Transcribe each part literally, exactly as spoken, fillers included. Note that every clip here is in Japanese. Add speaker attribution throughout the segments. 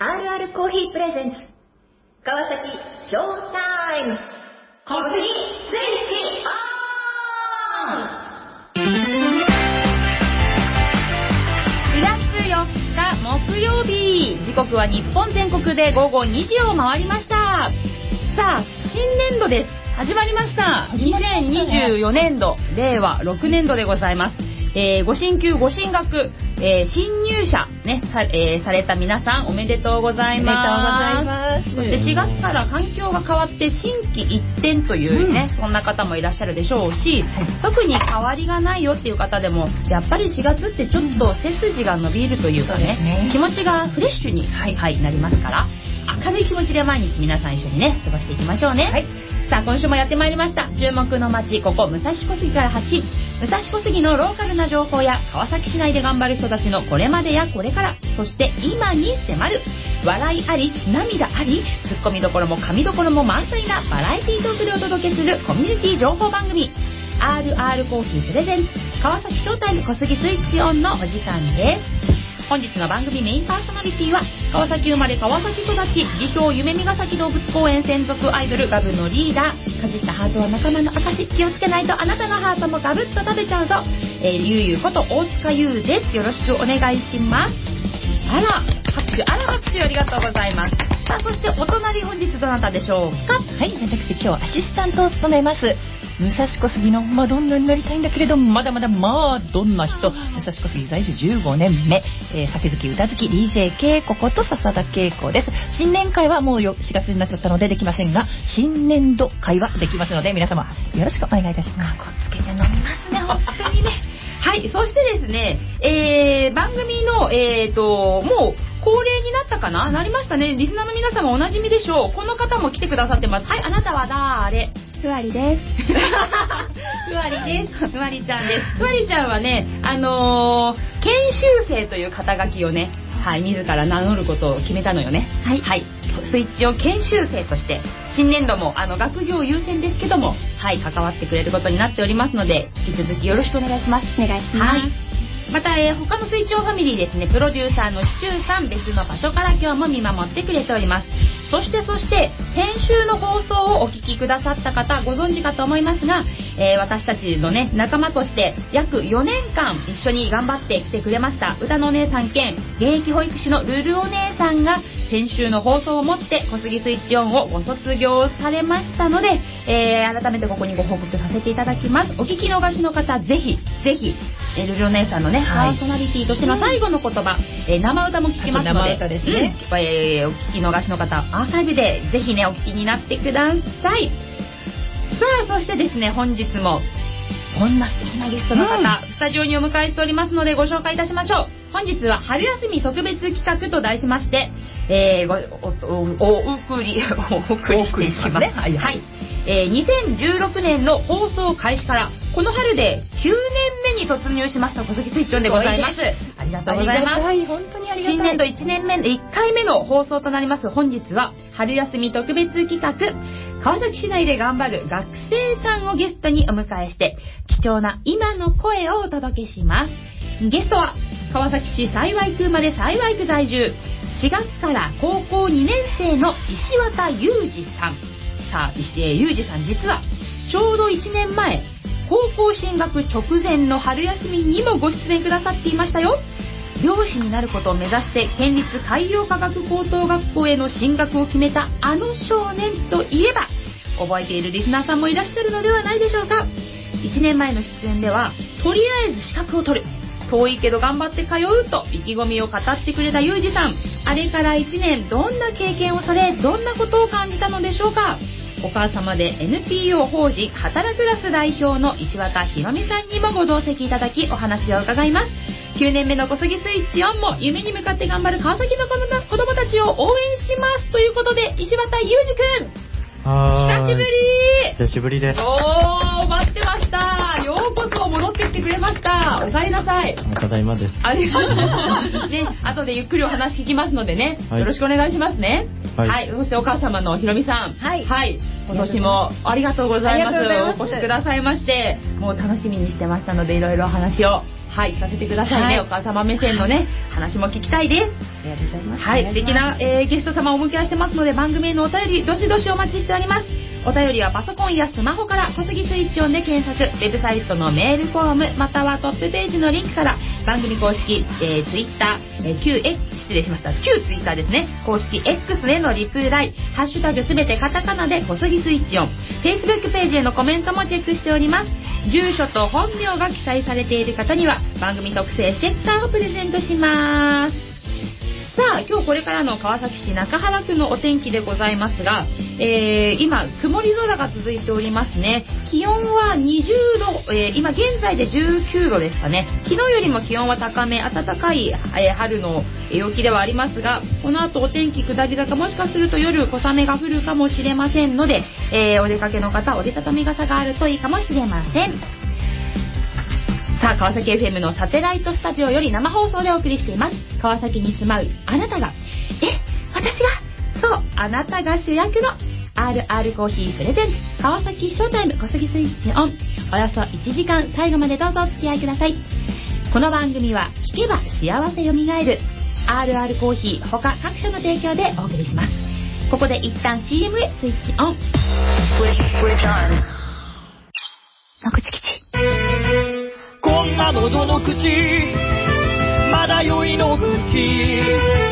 Speaker 1: アールアール コーヒープレゼンツ川崎ショータイム小杉スイッチオン。
Speaker 2: しがつよっか木曜日、時刻は日本全国で午後にじを回りました。さあ、新年度です。始まりました。にせんにじゅうよねんど、れいわろくねんどでございます。えー、ご進級、ご進学、えー、新入社、ね、さ、えー、された皆さんおめでとうございます。おめでとうございます。そしてしがつから環境が変わって心機一転というね、うん、そんな方もいらっしゃるでしょうし、特に変わりがないよっていう方でも、やっぱりしがつってちょっと背筋が伸びるというかね、うん、ね、気持ちがフレッシュに、はい、はい、なりますから、明るい気持ちで毎日皆さん一緒にね、過ごしていきましょうね。はい、さあ、今週もやってまいりました。注目の街、ここ武蔵小杉から発信、武蔵小杉のローカルな情報や川崎市内で頑張る人たちのこれまでやこれから、そして今に迫る、笑いあり涙あり、ツッコミどころも神どころも満載なバラエティートークでお届けするコミュニティ情報番組 アールアール コーヒープレゼンツ川崎ショータイム小杉スイッチオンのお時間です。本日の番組メインパーソナリティは川崎生まれ川崎育ち、自称夢見ヶ崎動物公園専属アイドルガブのリーダー、かじったハートは仲間の証、気をつけないとあなたのハートもガブッと食べちゃうぞ、えー、ゆうゆうこと大塚優です。よろしくお願いします。あら拍手、あら拍手、ありがとうございます。さあ、そしてお隣、本日どなたでしょうか。
Speaker 3: はい、私今日アシスタントを務めます武蔵小杉のマドンナになりたいんだけれども、まだまだまあどんな人、武蔵小杉在住じゅうごねんめ、えー、酒好き歌好き ディージェー けいここと笹田恵子です。新年会はもうしがつになっちゃったのでできませんが、新年度会はできますので皆様よろしくお願いいたします。
Speaker 2: かこつけて飲みますね、本当にね。はい、そしてですね、えー、番組のえーともう恒例になったかな、なりましたね。リスナーの皆様おなじみでしょう。この方も来てくださってます。はい、あなたはだーれ。
Speaker 4: ふわりです。
Speaker 2: ふわりです。ふわりちゃんです。ふわりちゃんはね、あのー、研修生という肩書きをね、はい、自ら名乗ることを決めたのよね。はい。はい。スイッチを研修生として、新年度もあの学業優先ですけども、はい、関わってくれることになっておりますので、引き続きよろしくお願いします。
Speaker 4: お願いします。はい。
Speaker 2: また、えー、他のスイッチオンファミリーですね、プロデューサーのシチューさん、別の場所から今日も見守ってくれております。そしてそして編集の放送をお聞きくださった方ご存知かと思いますが、えー、私たちのね仲間として約よねんかん一緒に頑張ってきてくれました歌のお姉さん兼現役保育士のルルお姉さんが先週の放送をもって小杉スイッチオンをご卒業されましたので、えー、改めてここにご報告させていただきます。お聞き逃しの方ぜひぜひ、えー、ルルお姉さんのね、はい、パーソナリティとしての最後の言葉、えー、生歌も聞きますので、
Speaker 3: 生歌ですね、
Speaker 2: うん、えー、お聞き逃しの方アーカイブでぜひねお聞きになってください。さあ、そしてですね、本日もこんな素敵なゲストの方、うん、スタジオにお迎えしておりますのでご紹介いたしましょう。本日は春休み特別企画と題しまして、えー、ごおおお送りお送りしていきますね。はい、はい、えー、にせんじゅうろくねんの放送開始からこの春できゅうねんめに突入しました小杉スイッチオンでございます。ありがとうございます。
Speaker 3: はい、本当にありがたい。
Speaker 2: 新年度いちねんめいっかいめの放送となります。本日は春休み特別企画、川崎市内で頑張る学生さんをゲストにお迎えして貴重な今の声をお届けします。ゲストは川崎市幸区生まれ幸区在住、しがつから高校にねんせいの石渡裕二さん。さあ、石裕二さん、実はちょうどいちねんまえ高校進学直前の春休みにもご出演くださっていましたよ。漁師になることを目指して県立海洋科学高等学校への進学を決めたあの少年といえば、覚えているリスナーさんもいらっしゃるのではないでしょうか。いちねんまえの出演ではとりあえず資格を取る、遠いけど頑張って通うと意気込みを語ってくれた裕二さん。あれからいちねん、どんな経験をされ、どんなことを感じたのでしょうか。お母様で エヌピーオー 法人働くラス代表の石渡ひろみさんにもご同席いただきお話を伺います。きゅうねんめの小杉スイッチオンも夢に向かって頑張る川崎の子供たちを応援しますということで、石渡裕二くん、久しぶり。
Speaker 5: 久しぶりです。
Speaker 2: おー、待ってました。ようこそ戻ってきてくれました。お帰りなさい。
Speaker 5: ただいまです。
Speaker 2: ありがとう。ね、後でゆっくりお話聞きますのでね、はい、よろしくお願いしますね。はい。はい、そしてお母様のひろみさん。はい。はい。今年もありがとうございます。お越しくださいまして、もう楽しみにしてましたので、いろいろお話を、はい、させてくださいね。はい、お母様目線のね、話も聞きたいです。
Speaker 3: りがとうございます。
Speaker 2: はい、素敵な、えー、ゲスト様をお迎えしてますので、番組へのお便りどしどしお待ちしております。お便りはパソコンやスマホから小杉スイッチオンで検索、ウェブサイトのメールフォームまたはトップページのリンクから番組公式、えー、ツイッター、えー、旧 X 失礼しました旧ツイッターですね、公式 X へのリプライ、ハッシュタグすべてカタカナで小杉スイッチオン、 Facebook ページへのコメントもチェックしております。住所と本名が記載されている方には番組特製ステッカーをプレゼントします。さあ、今日これからの川崎市中原区のお天気でございますが、えー、今曇り空が続いておりますね。気温はにじゅうど、えー、今現在でじゅうきゅうどですかね。昨日よりも気温は高め、暖かい、えー、春の陽気ではありますが、この後お天気下り坂、もしかすると夜小雨が降るかもしれませんので、えー、お出かけの方折りたたみ傘があるといいかもしれません。さあ、川崎 エフエム のサテライトスタジオより生放送でお送りしています。川崎に住まうあなたが、え、私が、そう、あなたが主役の アールアール コーヒープレゼンツ川崎ショータイム小杉スイッチオン。およそいちじかん、最後までどうぞお付き合いください。この番組は聞けば幸せよみがえる アールアール コーヒー他各社の提供でお送りします。ここで一旦 シーエム へスイッチオン。野口吉、
Speaker 4: こんな喉の口まだ酔いの口、クリエ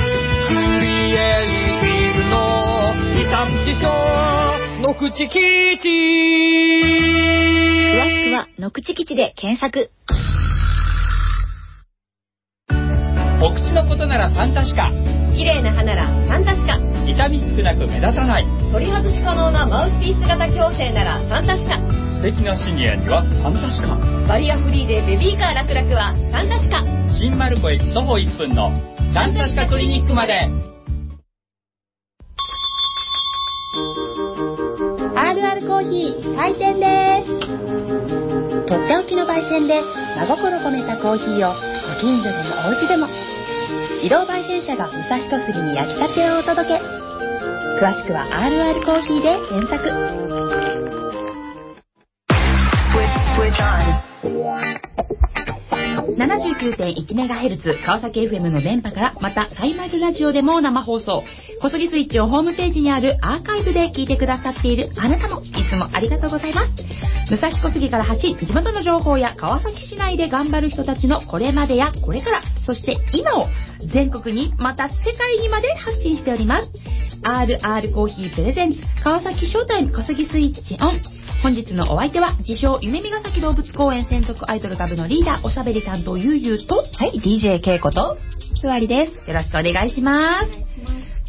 Speaker 4: イティブの地産地消野口吉。
Speaker 1: 詳しくは野口吉で検索。
Speaker 4: お口のことならファンタシカ、
Speaker 1: 綺麗な歯ならファンタシカ、
Speaker 4: 痛み少なく目立たない、
Speaker 1: 取り外し可能なマウスピース型矯正ならファンタシカ、
Speaker 4: 素敵なシニアにはファンタシカ、
Speaker 1: バリアフリーでベビーカー楽々はファンタシカ、
Speaker 4: 新丸子駅徒歩いっぷんのファンタシカクリニックまで。
Speaker 2: アールアール コーヒー開店です。とっておきの焙煎で真心込めたコーヒーをご近所でもお家でも、移動焙煎車が武蔵小杉に焼きたてをお届け。詳しくは アールアール コーヒーで検索。ななじゅうきゅうてんいちメガヘルツ 川崎 エフエム の電波から、またサイマルラジオでも生放送、小杉スイッチをホームページにあるアーカイブで聞いてくださっているあなたもいつもありがとうございます。武蔵小杉から発信、地元の情報や川崎市内で頑張る人たちのこれまでやこれから、そして今を全国にまた世界にまで発信しております。 アールアール コーヒープレゼンツ川崎ショータイム小杉スイッチオン。本日のお相手は自称夢見ヶ崎動物公園専属アイドルガブのリーダー、おしゃべり担当ゆうゆうと、
Speaker 3: はい、ディージェー ケイコと
Speaker 2: すわりです。よろしくお願いします。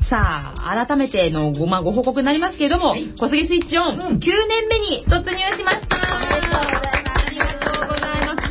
Speaker 2: さあ、改めてのご、まあ、ご報告になりますけれども、はい、小杉スイッチオン、うん、きゅうねんめに突入しました。ありがとうございます。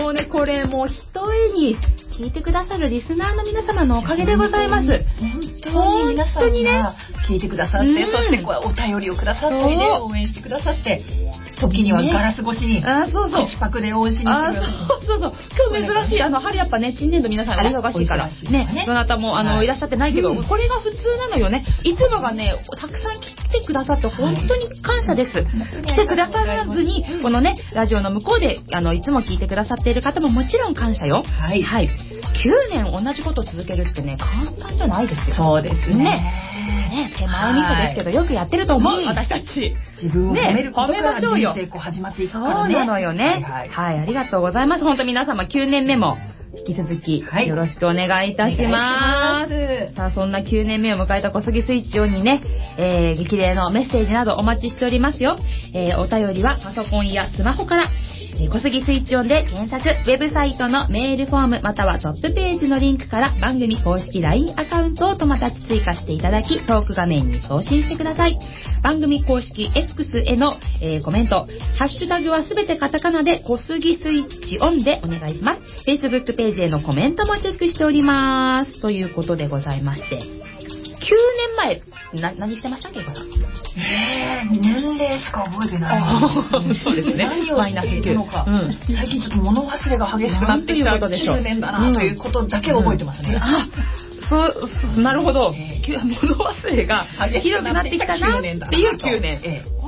Speaker 2: もうね、これもうひとえに聞いてくださるリスナーの皆様のおかげでございます。
Speaker 3: 本当に皆さんが聞いてくださって、うん、そしてこうお便りをくださってね、応援してくださって、時にはガラス越しに、
Speaker 2: あ、そうそう、
Speaker 3: 口パクで応援しに来る。
Speaker 2: そうそうそう。今日珍しい、あの春やっぱね、新年度皆さんお忙しいからね、どなたもあの、はい、いらっしゃってないけど、うん、これが普通なのよね。いつもがね、たくさん来てくださって本当に感謝です。はい、来てくださらずに、このねラジオの向こうであのいつも聞いてくださっている方ももちろん感謝よ。はい。はい。きゅうねん同じことを続けるってね、簡単じゃないですよ。
Speaker 3: そうですね。ね、
Speaker 2: ね、手前味噌ですけど、よくやってると思う、うん、私たち。
Speaker 3: 自分を褒めることから人生こう始まっていくからね。
Speaker 2: そうなのよね。はい、はいはい、ありがとうございます。本当皆様きゅうねんめも引き続きよろしくお願いいたします。はい、さあ、そんなきゅうねんめを迎えた小杉スイッチオンにね、えー、激励のメッセージなどお待ちしておりますよ。えー、お便りはパソコンやスマホから、小杉スイッチオンで検索、ウェブサイトのメールフォームまたはトップページのリンクから番組公式 ライン アカウントを友達追加していただき、トーク画面に送信してください。番組公式 X への、えー、コメント、ハッシュタグはすべてカタカナで小杉スイッチオンでお願いします。Facebook ページへのコメントもチェックしております。ということでございまして、きゅうねんまえな何してましたっけ、さん。
Speaker 3: えー、年齢しか覚えてない。
Speaker 2: そうですね。
Speaker 3: 何をしているのか、うん、最近ちょっと物忘れが激しくなってきたきゅうねんだなということだけ覚えてますね。うんうん、あ、
Speaker 2: そう、なるほど。えー、物忘れがひどくなってきたなっていうきゅうねん。えー、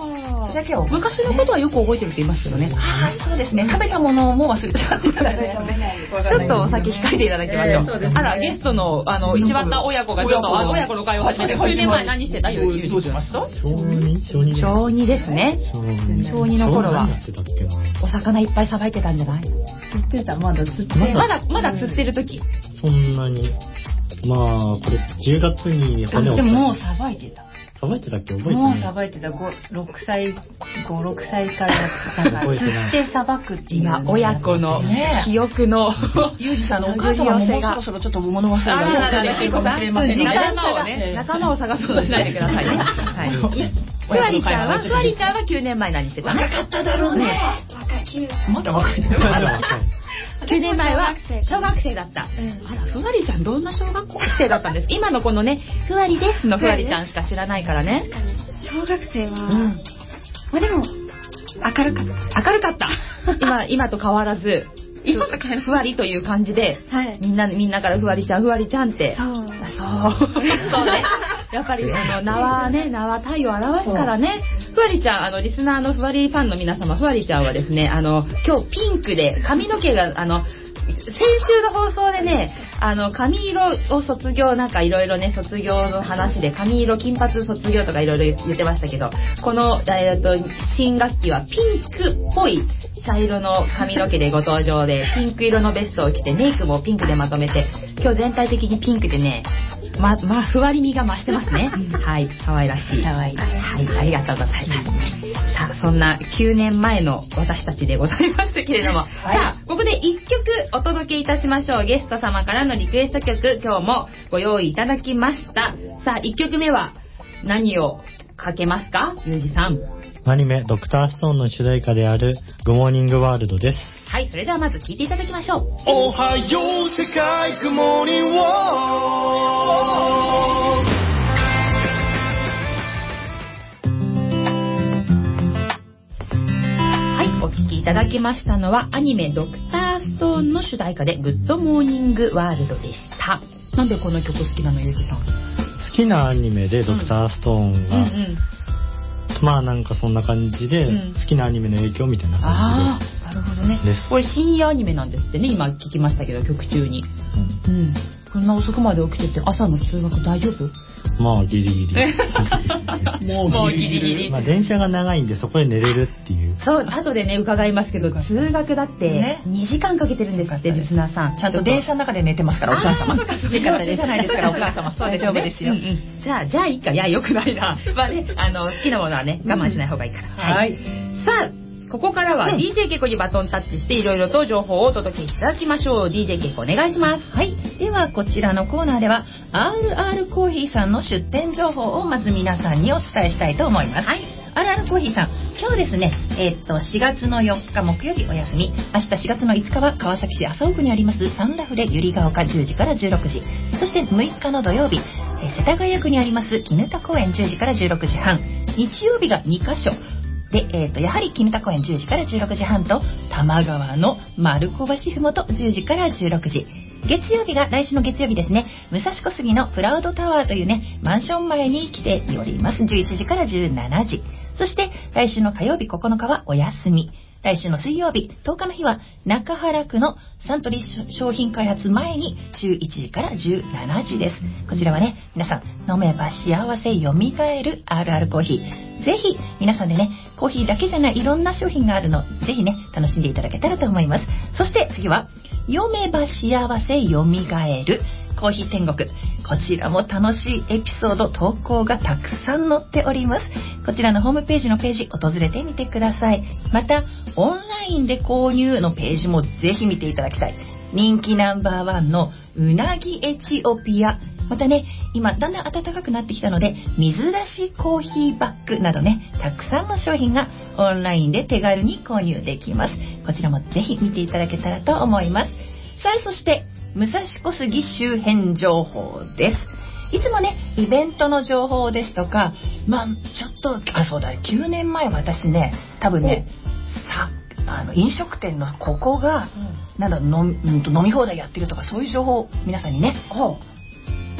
Speaker 3: 味だけは
Speaker 2: 昔のことはよく覚えてるって言いますけどね。
Speaker 3: ああ、そうですね。食べたものも忘れてたんですね。
Speaker 2: ちょっとお酒控えていただきましょう。あら、ゲストの、あの、一番た親子がちょっと、親子の会を始めて、きゅうねんまえ何してた？ゆうじさん。
Speaker 5: 小二小二
Speaker 2: 小二ですね。小二の頃はお魚いっぱいさばいてたんじゃない？
Speaker 3: 釣ってた、まだ釣って
Speaker 2: まだまだ釣ってる時。
Speaker 5: そんなに。まあこれじゅうがつに骨を。
Speaker 3: でももうさばいてた。
Speaker 5: さばいてたっけ覚えてない。
Speaker 3: もうさばいてた。ろくさい、ご、ろくさいから
Speaker 5: 覚えてない。
Speaker 3: 釣ってさばくっていう。
Speaker 2: 今親子の記憶の
Speaker 3: ユージさんのお母様ももうそろそろちょっと物忘れが出てるかもしれませんね。
Speaker 2: 仲間をね、仲間を探そうとしないでくださいね。はい。ふわりちゃんは、ふわりちゃんはきゅうねんまえ何してたの？
Speaker 3: 若かっただろうね。まだ若い。
Speaker 5: まだ若い。
Speaker 2: きゅうねんまえは小学生だった。あら、ふわりちゃんどんな小学生だったんですか？今のこのね、ふわりですのふわりちゃんしか知らないからね。
Speaker 1: 小学生は、まあでも、明るかった。
Speaker 2: 明るかった。今、今と変わらず、今と変わらずふわりという感じで、みんな、みんなからふわりちゃん、ふわりちゃんって。そう。そう。そうね。やっぱり、あの、名はね、名は体を表すからね。ふわりちゃん、あの、リスナーのふわりファンの皆様、ふわりちゃんはですね、あの、今日ピンクで髪の毛が、あの、先週の放送でね、あの、髪色を卒業、なんかいろいろね、卒業の話で、髪色、金髪卒業とかいろいろ言ってましたけど、この、えっと、新学期はピンクっぽい茶色の髪の毛でご登場で、ピンク色のベストを着て、メイクもピンクでまとめて、今日全体的にピンクでね、ま、まあ、ふわりみが増してますね。はい、可愛らしい。
Speaker 3: 可愛い。
Speaker 2: はい、ありがとうございます。さあ、そんなきゅうねんまえの私たちでございましたけれども、はい、さあ、ここでいっきょくお届けいたしましょう。ゲスト様からのリクエスト曲、今日もご用意いただきました。さあ、いっきょくめは何をかけますか、ゆうじさん。
Speaker 5: アニメ、ドクターストーンの主題歌である、グモーニングワールドです。
Speaker 2: はい、それではまず聴いていただきましょう。
Speaker 6: おはよう世界、グモーニングワールド。
Speaker 2: お聴きいただきましたのはアニメドクターストーンの主題歌でグッドモーニングワールドでした。なんでこの曲好きなの、ゆうじさん？
Speaker 5: 好きなアニメでドクターストーンが、うんうん、まあなんかそんな感じで、うん、好きなアニメの影響みたいな感じで。
Speaker 2: ああ、なるほどね。これ深夜アニメなんですってね、今聞きましたけど、曲中に。うん。うん、こんな遅くまで起きてて朝の通学大丈夫？
Speaker 5: まあギリギリ。
Speaker 2: もうギリギリ。
Speaker 5: まあ電車が長いんでそこで寝れるっていう。
Speaker 2: そう、後でね伺いますけど、通学だってにじかんかけてるんですって、リスナーさん。
Speaker 3: ちゃんと電車の中で寝てますから、お母様。時間じゃないですから、お母様。大丈夫ですよ。
Speaker 2: じゃあ、じゃあいいか。いや、よくないな。まあね、あの、好きなものはね、我慢しない方がいいから。はい。さあ、ここからは ディージェー ケイコにバトンタッチしていろいろと情報をお届けいただきましょう。 ディージェー ケイコお願いします。
Speaker 3: はい、ではこちらのコーナーでは アールアール コーヒーさんの出店情報をまず皆さんにお伝えしたいと思います。はい、アールアール コーヒーさん、今日ですね、えー、っとしがつのよっか木曜日お休み、明日しがつのいつかは川崎市麻生区にありますサンラフレ百合ヶ丘じゅうじからじゅうろくじ、そしてむいかの土曜日、えー、世田谷区にあります絹田公園じゅうじからじゅうろくじはん、日曜日がにかしょで、えー、とやはり絹田公園じゅうじからじゅうろくじはんと多摩川の丸子橋ふもとじゅうじからじゅうろくじ、月曜日が来週の月曜日ですね、武蔵小杉のプラウドタワーというねマンション前に来ております。じゅういちじからじゅうしちじ、そして来週の火曜日ここのかはお休み、来週の水曜日とおかの日は中原区のサントリー商品開発前にじゅういちじからじゅうしちじです。こちらはね、皆さん飲めば幸せよみがえる アールアール コーヒー、ぜひ皆さんでね、コーヒーだけじゃないいろんな商品があるの、ぜひね楽しんでいただけたらと思います。そして次は読めば幸せよみがえるコーヒー天国、こちらも楽しいエピソード投稿がたくさん載っております。こちらのホームページのページ訪れてみてください。またオンラインで購入のページもぜひ見ていただきたい。人気ナンバーワンのうなぎエチオピア、またね今だんだん暖かくなってきたので水出しコーヒーバッグなどね、たくさんの商品がオンラインで手軽に購入できます。こちらもぜひ見ていただけたらと思います。さあ、そして武蔵小杉周辺情報です。いつもねイベントの情報ですとか、まあちょっとあそうだきゅうねんまえ私ね多分ねさあの飲食店のここが、うん、なんだ飲み、飲み放題やってるとかそういう情報を皆さんにね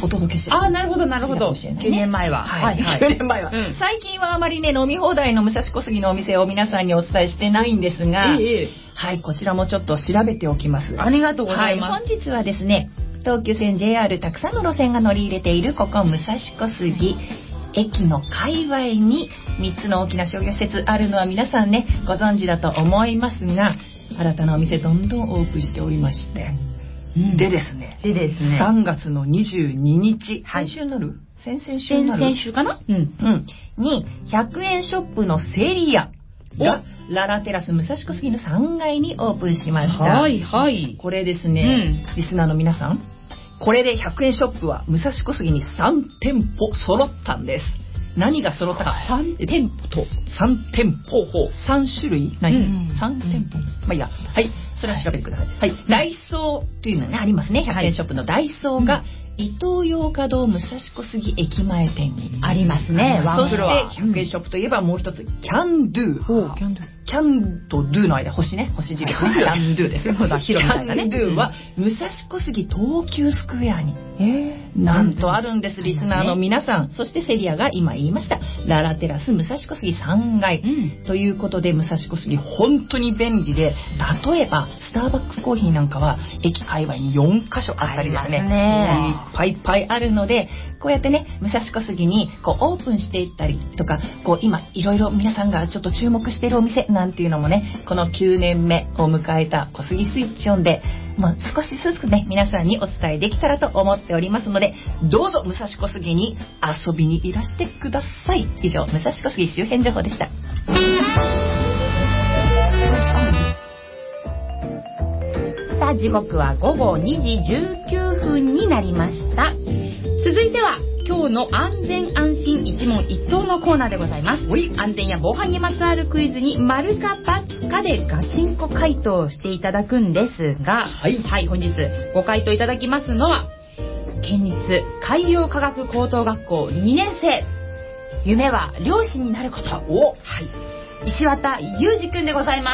Speaker 3: お届けしてる。
Speaker 2: ああ、なるほどなるほど。
Speaker 3: きゅう
Speaker 2: ねんまえは。
Speaker 3: はいはい。きゅうねんまえは、うん。最近はあまりね、飲み放題の武蔵小杉のお店を皆さんにお伝えしてないんですが、ええ、はい、こちらもちょっと調べておきます。
Speaker 2: ありがとうございます。
Speaker 3: はい、本日はですね、東急線 ジェイアール たくさんの路線が乗り入れているここ武蔵小杉駅の界隈にみっつの大きな商業施設あるのは皆さんねご存知だと思いますが、新たなお店どんどんオープンしておりまして、うん、でですね、
Speaker 2: でですね、
Speaker 3: さんがつのにじゅうににち、はい、先週になる先々週になる
Speaker 2: 先々週かな、
Speaker 3: うんうんにひゃくえんショップのセリアがララテラス武蔵小杉のさんがいにオープンしました。
Speaker 2: はいはい。
Speaker 3: これですね、うん、リスナーの皆さん、これでひゃくえんショップは武蔵小杉にさんてんぽ揃ったんです。何が揃ったか、さんてんぽとさんてんぽ、さんしゅるい何、うん、さんてんぽ、まあいいや、はい、それは調べてください。はい、ダイソーというのがねありますね。ひゃくえんショップのダイソーが、はい、イトーヨーカドー武蔵小杉駅前店に
Speaker 2: ありますね。
Speaker 3: そしてひゃくえんショップといえばもう一つ、キャンドゥ。キャンドゥ。キャンとドゥの間、星ね、星印ね。キャンドゥです。そうだ、広みたいなね。キャンドゥは武蔵小杉東急スクエアに、えー、なんとあるんです。リスナーの皆さん、そしてセリアが今言いましたララテラス武蔵小杉さんがい、うん、ということで武蔵小杉本当に便利で、例えばスターバックスコーヒーなんかは駅界隈によんかしょあったりですね、ねいっぱいいっぱいあるので、こうやってね武蔵小杉にこうオープンしていったりとか、こう今いろいろ皆さんがちょっと注目しているお店なんていうのもね、このきゅうねんめを迎えた小杉スイッチオンでもう少しずつね皆さんにお伝えできたらと思っておりますので、どうぞ武蔵小杉に遊びにいらしてください。以上、武蔵小杉周辺情報でした。
Speaker 2: さあ、時刻はごごにじじゅうきゅうふんになりました。続いては今日の安全安心一問一答のコーナーでございます。安全や防犯にまつわるクイズに丸か×かでガチンコ回答をしていただくんですが、はい、はい、本日ご回答いただきますのは県立海洋科学高等学校にねんせい、夢は漁師になること、お、はい、石渡裕二くんでございます。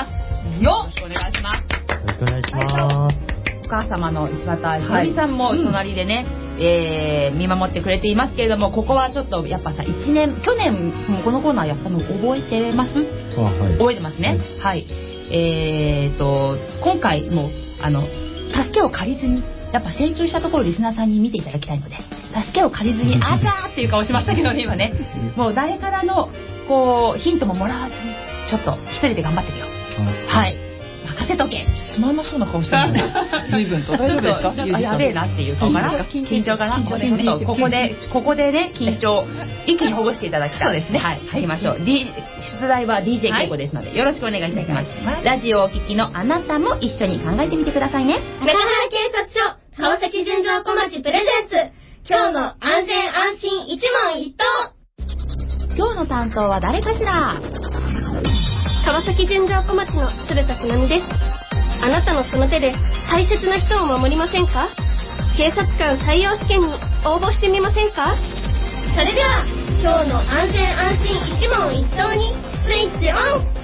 Speaker 2: よろしくお願いします。
Speaker 5: よろしくお願いします。
Speaker 2: お母様の石渡ひろみさんも隣でね、うん、えー、見守ってくれていますけれども、ここはちょっとやっぱさ、いちねん、去年もこのコーナーやったの覚えてます？
Speaker 5: あ、はい、
Speaker 2: 覚えてますね。はい。はい、えーと、今回もあの助けを借りずに、やっぱ成長したところをリスナーさんに見ていただきたいので、助けを借りずにあちゃーっていう顔しましたけどね、今ね。もう誰からのこうヒントももらわずに、ちょっと一人で頑張ってみよう。はい。任せとけ。
Speaker 3: つまんなそうな顔してるね。随分と大丈夫ですか？
Speaker 2: ちょっとやべえなっていう顔かな。緊張かな。ちょっとここでここでね緊張一気にほぐしていただきたい。そうですね。はい。行きましょう。D 出題は ディージェー 稽古ですのでよろしくお願いいたします。ラジオをお聞きのあなたも一緒に考えてみてくださいね。
Speaker 1: 中原警察署川崎純情小町プレゼンツ、今日の安全安心一問一答。
Speaker 2: 今日の担当は誰かしら？
Speaker 7: 川崎純情小町の鶴田つなみです。あなたのその手で大切な人を守りませんか？警察官採用試験に応募してみませんか？
Speaker 1: それでは今日の安全安心一問一答にスイッチオン。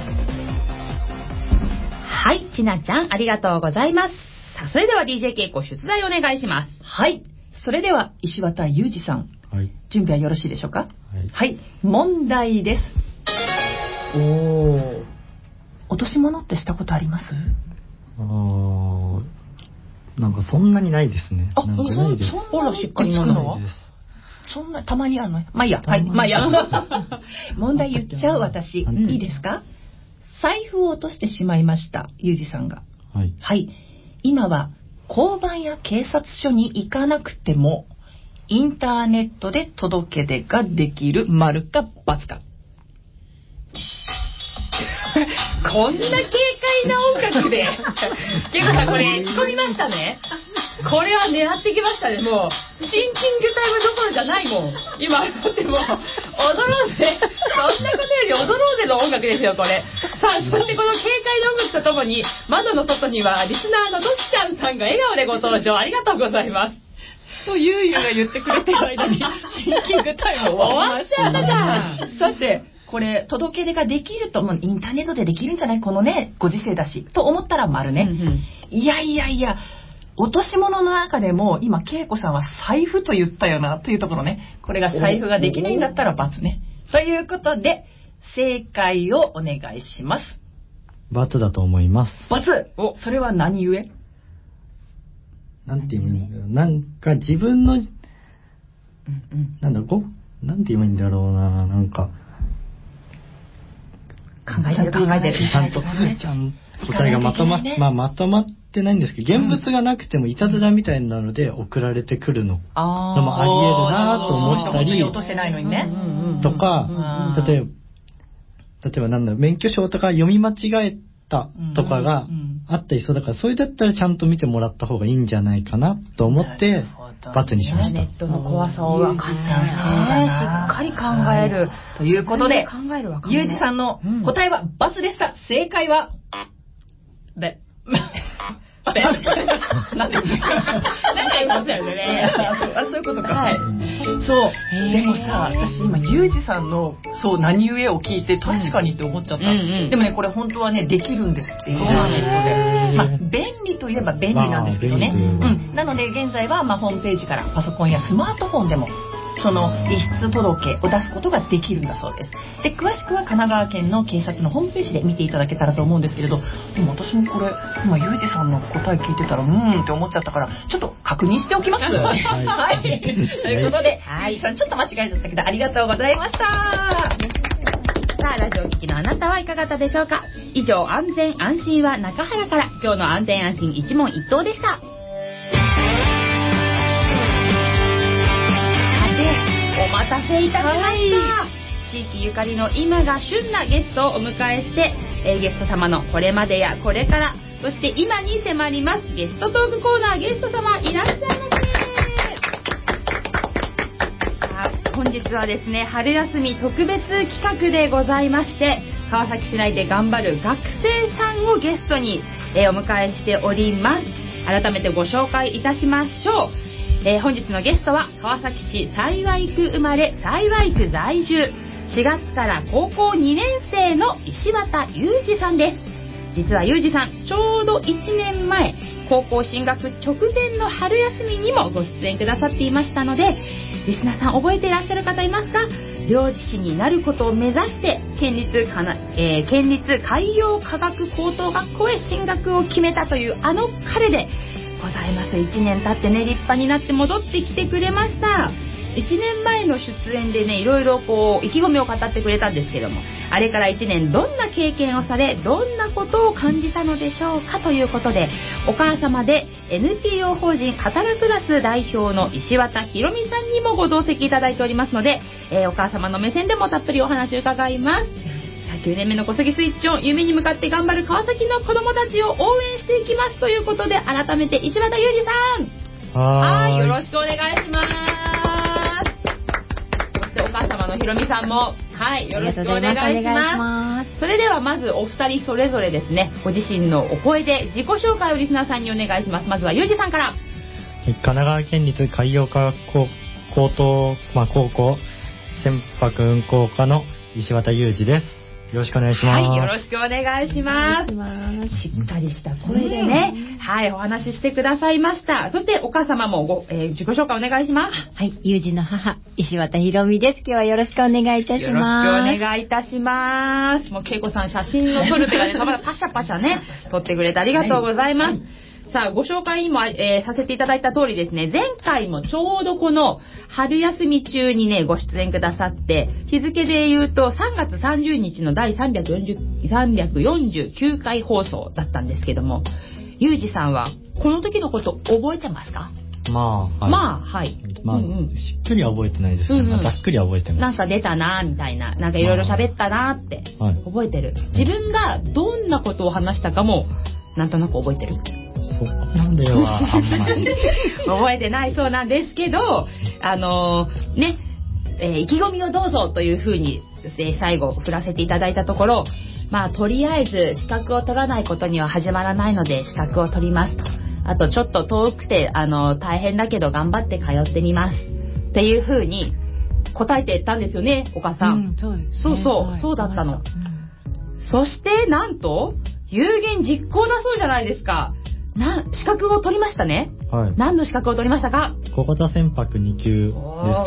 Speaker 2: はい、ちなちゃんありがとうございます。さあ、それでは ディージェー 稽古出題お願いします。
Speaker 3: はい、それでは石渡裕二さん、はい、準備はよろしいでしょうか？はい、はい、問題です。おお、落とし物ってしたことあります？
Speaker 5: あー、なんかそんなにないですね。
Speaker 3: あ、
Speaker 5: なんかないです。
Speaker 3: そんなしっかりつくのはそんなたまにあるの？まあいいや、はい、まあいいや。問題言っちゃう私、うん、いいですか？財布を落としてしまいました、ゆうじさんが。はい。はい。今は交番や警察署に行かなくてもインターネットで届け出ができる、丸か×か。
Speaker 2: こんな軽快な音楽で結構さんこれ仕込みましたね。これは狙ってきましたね。もうシンキングタイムどころじゃないもん今。だってもう踊ろうぜ、そんなことより踊ろうぜの音楽ですよこれ。さあ、そしてこの軽快な音楽とともに窓の外にはリスナーのどっちゃんさんが笑顔でご登場、ありがとうございます
Speaker 3: とゆうゆうが言ってくれてる間にシンキングタイム終わりました。終わっちゃったじゃん。さて、これ届け出ができると、もうインターネットでできるんじゃない、このねご時世だしと思ったら丸ね、うんうん、いやいやいや、 落とし物の中でも今恵子さんは財布と言ったよなというところね。これが財布ができないんだったら×ね。ということで正解をお願いします。
Speaker 5: ×だと思います。
Speaker 3: ×。お、それは何故？
Speaker 5: なんて言うんだろう。なんか自分の、うんうん、なんだろう、なんて言うんだろうな、なんか。
Speaker 3: 考えてる考えてる。
Speaker 5: ちゃんと、ちゃん答えがまとまっ、ね、まあまとまってないんですけど、現物がなくてもいたずらみたいなので送られてくるの。あのもあり得るなと思ったり。
Speaker 3: 落としてないのにね。
Speaker 5: とか、例えば、例えばなんだろう、免許証とか読み間違えたとかがあったりそうだから、それだったらちゃんと見てもらった方がいいんじゃないかなと思って、×にしました。
Speaker 3: ネットの怖さを分かってるね。しっかり考える。ということで、ゆうじさんの答えは×でした。正解は、べ。なんか言いましたよね。あ、そういうことか。はい。そう。でもさ、私今ゆうじさんのそう何故を聞いて確かにって思っちゃった。でもね、これ本当はねできるんですってインターネットで。まあ便利といえば便利なんですけどね。うん。なので現在はまあホームページからパソコンやスマートフォンでもその遺失届を出すことができるんだそうです。で、詳しくは神奈川県の警察のホームページで見ていただけたらと思うんですけれど、でも私もこれ今ゆうじさんの答え聞いてたらうーんって思っちゃったからちょっと確認しておきます。はい。はい、ということで、はい、さんちょっと間違えちゃったけどありがとうございました。さ
Speaker 2: あ、ラジオ聞きのあなたはいかがだったでしょうか。以上、安全安心は中原から今日の安全安心一問一答でした。お待たせいたしました、はい、地域ゆかりの今が旬なゲストをお迎えして、えー、ゲスト様のこれまでやこれから、そして今に迫ります。ゲストトークコーナー、ゲスト様いらっしゃいませ。本日はですね、春休み特別企画でございまして、川崎市内で頑張る学生さんをゲストに、えー、お迎えしております。改めてご紹介いたしましょう。えー、本日のゲストは川崎市幸区生まれ幸区在住、しがつから高校にねん生の石渡裕二さんです。実は裕二さん、ちょうどいちねんまえ高校進学直前の春休みにもご出演くださっていましたので、リスナーさん覚えていらっしゃる方いますか？漁師士になることを目指して県立かな、えー、県立海洋科学高等学校へ進学を決めたというあの彼でございます。いちねん経ってね、立派になって戻ってきてくれました。いちねんまえの出演でね、いろいろこう意気込みを語ってくれたんですけども、あれからいちねんどんな経験をされ、どんなことを感じたのでしょうかということで、お母様で エヌピーオー 法人働くラス代表の石渡ひろみさんにもご同席いただいておりますので、えー、お母様の目線でもたっぷりお話を伺います。きゅうねんめの小杉スイッチオン、夢に向かって頑張る川崎の子どもたちを応援していきますということで、改めて石渡裕二さん、はい、よろしくお願いします。そしてお母様のひろみさんも、はい、よろしくお願いします。それではまずお二人それぞれですね、ご自身のお声で自己紹介をリスナーさんにお願いします。まずは裕二さんから。
Speaker 5: 神奈川県立海洋科学高等、まあ、高校船舶運航科の石渡裕二です。よろしくお願いします。
Speaker 2: はい、よろしくお願いします。しっかりした声でね、はい、お話ししてくださいました。そしてお母様もご、えー、自己紹介お願いします。
Speaker 8: はい、裕二の母、石渡ひろみです。今日はよろしくお願いいたします。よろ
Speaker 2: しくお願いいたします。もう恵子さん、写真の撮る手がね、たまたまパシャパシャね、撮ってくれてありがとうございます。はい、さあ、ご紹介にも、えー、させていただいた通りですね、前回もちょうどこの春休み中にね、ご出演くださって、日付で言うとさんがつさんじゅうにちの第さんびゃくよんじゅう、さんびゃくよんじゅうきゅうかい放送だったんですけども、裕二さんはこの時のこと覚えてますか？
Speaker 5: まあ、はい。
Speaker 2: まあ、はい。
Speaker 5: まあ、うんうん、しっかりは覚えてないですけど、うんうん、ざっくりは覚えてます。
Speaker 2: なんか出たなみたいな、なんかいろいろ喋ったなって、まあ、覚えてる、はい。自分がどんなことを話したかも、なんとなく覚えてる。
Speaker 5: そこまではあんまり
Speaker 2: 覚えてないそうなんですけど、あのー、ね、えー、意気込みをどうぞというふうに、えー、最後振らせていただいたところ、まあとりあえず資格を取らないことには始まらないので資格を取りますと、あとちょっと遠くてあのー、大変だけど頑張って通ってみますっていうふうに答えてたんですよね、お母さん。うん、そうですね、そうそう、はい、そうだったの、うん、そしてなんと有言実行だそうじゃないですか。 な、資格を取りましたね。
Speaker 5: はい。
Speaker 2: 何の資格を取りましたか？
Speaker 5: 小型船舶に級です。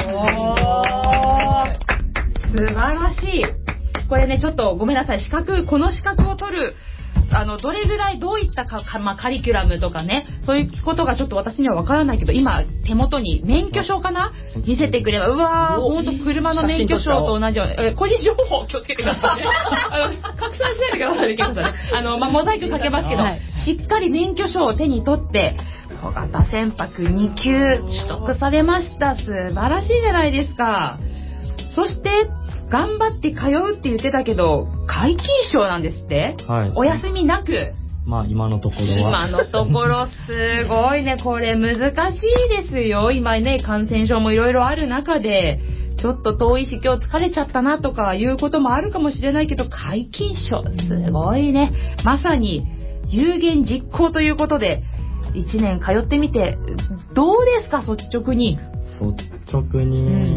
Speaker 2: 素晴らしい。これね、ちょっとごめんなさい。資格、この資格を取る、あの、どれぐらいどういったか、かまあ、カリキュラムとかね、そういうことがちょっと私にはわからないけど、今、手元に免許証かな見せてくれば、うわー、ほんと車の免許証と同じように、え個人情報気をつけてくださいね。あの、拡散しないでくださいね、結構さんね。あの、まあ、モザイクかけますけど、はい、しっかり免許証を手に取って、小型船舶に級取得されました。素晴らしいじゃないですか。そして、頑張って通うって言ってたけど、皆勤賞なんですって、はい、お休みなく。
Speaker 5: まあ今のところは。
Speaker 2: 今のところすごいね、これ難しいですよ。今ね、感染症もいろいろある中で、ちょっと遠いし今日疲れちゃったなとかいうこともあるかもしれないけど、皆勤賞すごいね。まさに有言実行ということで、いちねん通ってみて、どうですか、率直に。
Speaker 5: 率直に。うん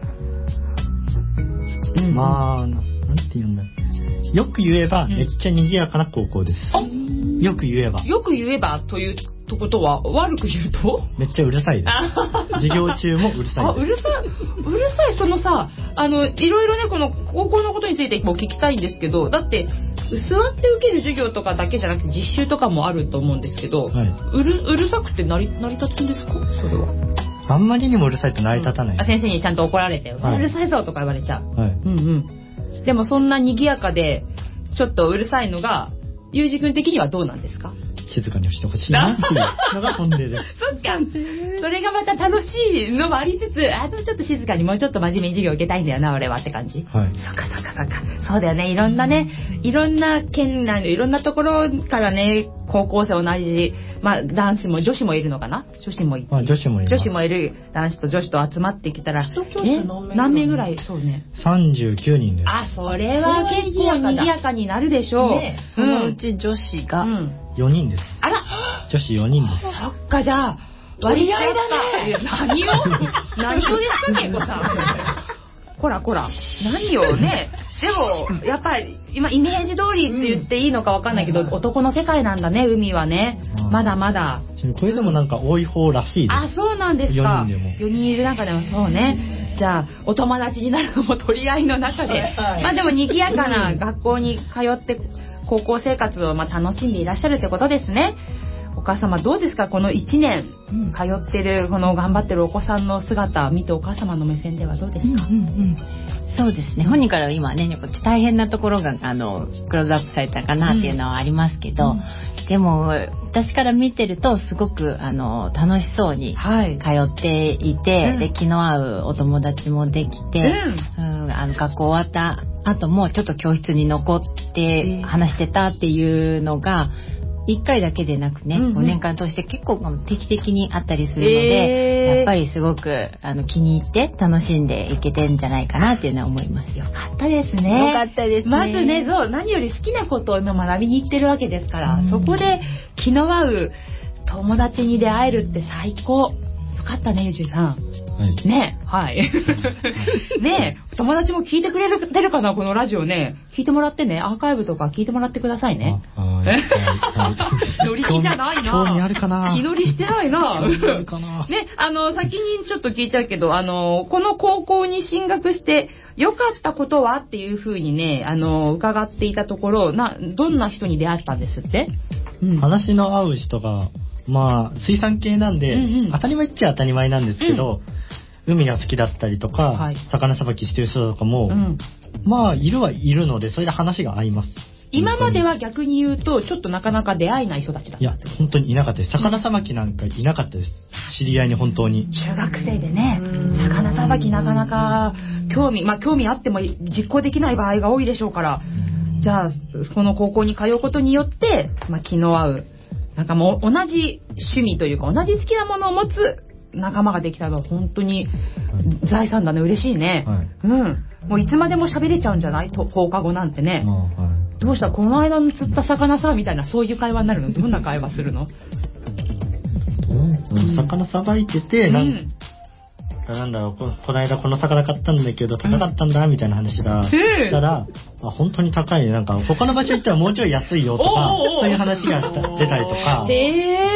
Speaker 5: うん、まあ、なんて言うんだ。よく言えば、めっちゃ賑やかな高校です。うん、よく言えば。
Speaker 2: よく言えばということは、悪く言うと
Speaker 5: めっちゃうるさいです。授業中もうるさいです。
Speaker 2: あ、うるさい、うるさい、そのさ、あの、いろいろね、この高校のことについても聞きたいんですけど、だって、座って受ける授業とかだけじゃなくて実習とかもあると思うんですけど、はい、うる、うるさくて成り、成り立つんですか、それは。
Speaker 5: あんまりにもうるさいと成り立たない、うん、
Speaker 2: あ、先生にちゃんと怒られて、はい、うるさいぞとか言われちゃう、
Speaker 5: はい、
Speaker 2: うんうん。でもそんな賑やかでちょっとうるさいのがゆうじくん的にはどうなんですか？
Speaker 5: 静かにしてほしいなっていうのが本音です。
Speaker 2: そっか、それがまた楽しいのもありつつ、あとちょっと静かにもうちょっと真面目に授業受けたいんだよな俺はって感じ。
Speaker 5: はい。
Speaker 2: そっかそっかそっか。そうだよね、いろんなね、いろんな県内のいろんなところからね、高校生同じ、まあ男子も女子もいるのかな、女子もいる、
Speaker 5: まあ、女子もいる、
Speaker 2: 女子もいる男子と女子と集まってきたら、え何名ぐらい？そうね。
Speaker 5: さんじゅうきゅうにんです。
Speaker 2: あ、それは結構賑やかになるでしょう。ね、
Speaker 3: そのうち女子が、うん
Speaker 5: よにんです。
Speaker 2: あら、
Speaker 5: 女子よにんです。
Speaker 2: そっか、じゃあ割合だね。何を何をですかね、こさん。こらこら、何をね。でもやっぱり今イメージ通りって言っていいのかわかんないけど、うん、男の世界なんだね、海はね、うん、まだまだ。
Speaker 5: これでもなんか多い方らしいです。
Speaker 2: あ、そうなんですか。
Speaker 5: よにんでも。
Speaker 2: よにんいる中でもそうね。じゃあお友達になるのも取り合いの中で、はい、まあでも賑やかな学校に通って高校生活をまあ楽しんでいらっしゃるってことですね。お母様どうですか、このいちねん通ってるこの頑張ってるお子さんの姿を見て、お母様の目線ではどうですか？
Speaker 3: うんうんうん、そうですね、本人からは今ね大変なところがあのクローズアップされたかなっていうのはありますけど、うん、でも私から見てるとすごくあの楽しそうに通っていて、はい、で気の合うお友達もできて、うんうん、あの学校終わった後もちょっと教室に残って話してたっていうのがいっかいだけでなくね、うんうん、ごねんかん通して結構定期的にあったりするので、えー、やっぱりすごくあの気に入って楽しんでいけてるんじゃないかなっていうのは思います。
Speaker 2: よかったですね。
Speaker 3: よかったですね。
Speaker 2: まずね、そう何より好きなことを今学びに行ってるわけですから、うん、そこで気の合う友達に出会えるって最高。よかったね、ゆじさん。はい、ねえ、はい。ねえ、友達も聞いてくれる、出るかな、このラジオね。聞いてもらってね、アーカイブとか聞いてもらってくださいね。
Speaker 5: はい。
Speaker 2: 乗り気じゃないな。
Speaker 5: 興味あるかな。
Speaker 2: 気乗りしてないな。
Speaker 5: 興味あるかな。
Speaker 2: ね、あの、先にちょっと聞いちゃうけど、あの、この高校に進学して良かったことはっていうふうにね、あの、伺っていたところ、な、どんな人に出会ったんですって？
Speaker 5: うん、話の合う人が、まあ、水産系なんで、うんうん、当たり前っちゃ当たり前なんですけど、うん、海が好きだったりとか、はい、魚さばきしてる人とかも、うん、まあ、いるはいるので、それで話が合います。
Speaker 2: 今までは逆に言うと、ちょっとなかなか出会えない人たちだった。
Speaker 5: いや、本当にいなかったです。魚さばきなんかいなかったです。知り合いに本当に。
Speaker 2: 中学生でね、魚さばきなかなか興味、まあ興味あっても実行できない場合が多いでしょうから、じゃあ、この高校に通うことによって、まあ気の合う、なんかもう同じ趣味というか同じ好きなものを持つ仲間ができたら本当に財産だね。嬉しいね、はい、うんもういつまでも喋れちゃうんじゃないと放課後なんてね、はい、どうしたこの間の釣った魚さみたいなそういう会話になるの？どんな会話するの？
Speaker 5: うん、魚さばいてて、うん、なんなんだろう こ, この間この魚買ったんだけど高かったんだみたいな話がしたら、うん、あ本当に高いね、なんか他の場所行ったらもうちょい安いよとかそういう話がした出たりとか、
Speaker 2: へ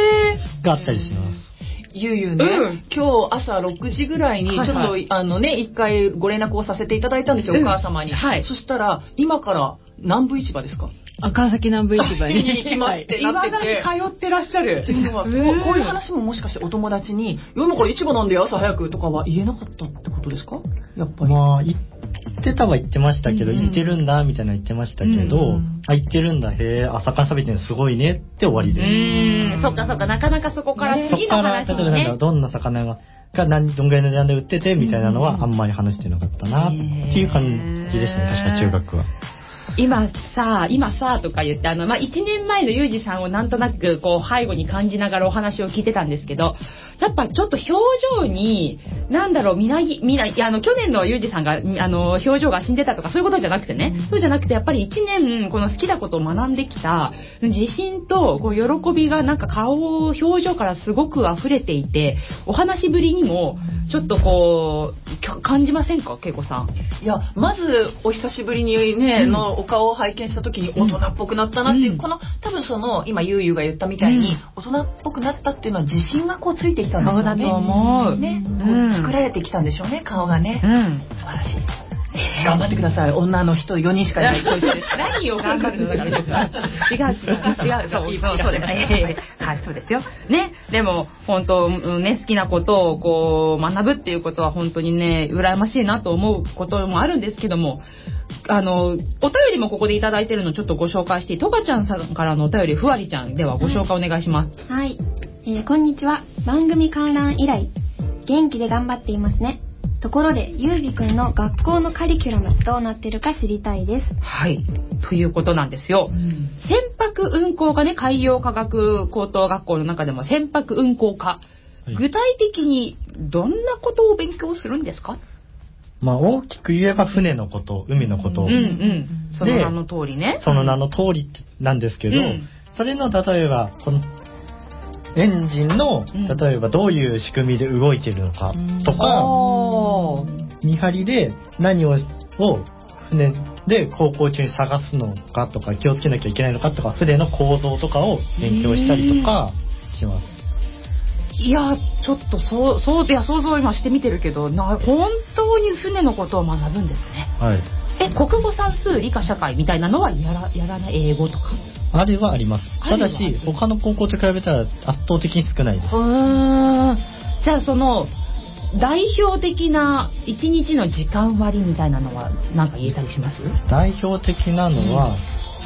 Speaker 5: があったりします。
Speaker 3: ゆうゆうね、うん、今日朝ろくじぐらいにちょっと、はいはい、あのね、一回ご連絡をさせていただいたんですよ、うん、お母様に。はい。そしたら、今から南部市場ですか？
Speaker 9: 川崎南部市場に
Speaker 3: 行きますってなってて、
Speaker 2: 未だに通ってらっしゃる
Speaker 3: っていうのは、こう、こういう話ももしかしてお友達に今から市場なんで朝早くとかは言えなかったってことですか？やっぱり。
Speaker 5: まあ言ってたは言ってましたけど、うん、行ってるんだみたいな言ってましたけど、うん、あ行ってるんだ、へえ朝から食べてるのすごいねって終わりです。う
Speaker 2: ーん、そっかそっか、なかなかそこから次の話にね。
Speaker 5: そこから例えばなんだどんな魚がが何どんぐらいの値段で売っててみたいなのはあんまり話してなかったなっていう感じでしたね、確か中学は。
Speaker 2: 今さ、今さとか言って、あの、まあ、いちねんまえのゆうじさんをなんとなく、こう、背後に感じながらお話を聞いてたんですけど、やっぱちょっと表情に、なんだろう、みなぎ、みな、いや、あの、去年のゆうじさんが、あの、表情が死んでたとか、そういうことじゃなくてね、うん、そうじゃなくて、やっぱりいちねん、この好きなことを学んできた、自信と、こう、喜びが、なんか顔、表情からすごく溢れていて、お話ぶりにも、ちょっとこう、感じませんか、けいこさん。
Speaker 3: いや、まず、お久しぶりにね、うん、の、お顔を拝見した時に大人っぽくなったなっていう、うん、この多分その今ゆうゆうが言ったみたいに、うん、大人っぽくなったっていうのは自信がこうついてきたんですよね。
Speaker 2: そうだと思う。
Speaker 3: ね、こう作られてきたんでしょうね、顔がね。うん、素晴らしい。頑張ってください。女の人よにんしかいない。
Speaker 2: 何を頑張るのだから違う違う違うそうそうそうですね。はいそうですよ。ねでも本当ね好きなことをこう学ぶっていうことは本当にね羨ましいなと思うこともあるんですけども。あのお便りもここでいただいてるのちょっとご紹介して、とかちゃんさんからのお便りふわりちゃんではご紹介お願いします。
Speaker 7: はい、はいえー、こんにちは。番組観覧以来元気で頑張っていますね。ところでゆうじくんの学校のカリキュラムどうなってるか知りたいです。
Speaker 2: はいということなんですよ、うん、船舶運航科ね、海洋科学高等学校の中でも船舶運航科、はい、具体的にどんなことを勉強するんですか？
Speaker 5: まあ大きく言えば船のこと、海のこと、うんうん、
Speaker 2: その名の通りね。
Speaker 5: その名の通りなんですけど、うん、それの例えばこのエンジンの例えばどういう仕組みで動いているのかとか、うん、見張りで何をを船で航行中に探すのかとか気をつけなきゃいけないのかとか、船の構造とかを勉強したりとかします。
Speaker 2: いやちょっとそうそういや想像を今してみてるけどな、本当に船のことを学ぶんですね。
Speaker 5: はい。
Speaker 2: え国語算数理科社会みたいなのはやらやらない。英語とか
Speaker 5: あれはあります。ただし他の高校と比べたら圧倒的に少ないです。う
Speaker 2: ーんじゃあその代表的ないちにちの時間割みたいなのは何か言えたりします？
Speaker 5: 代表的なのは、うん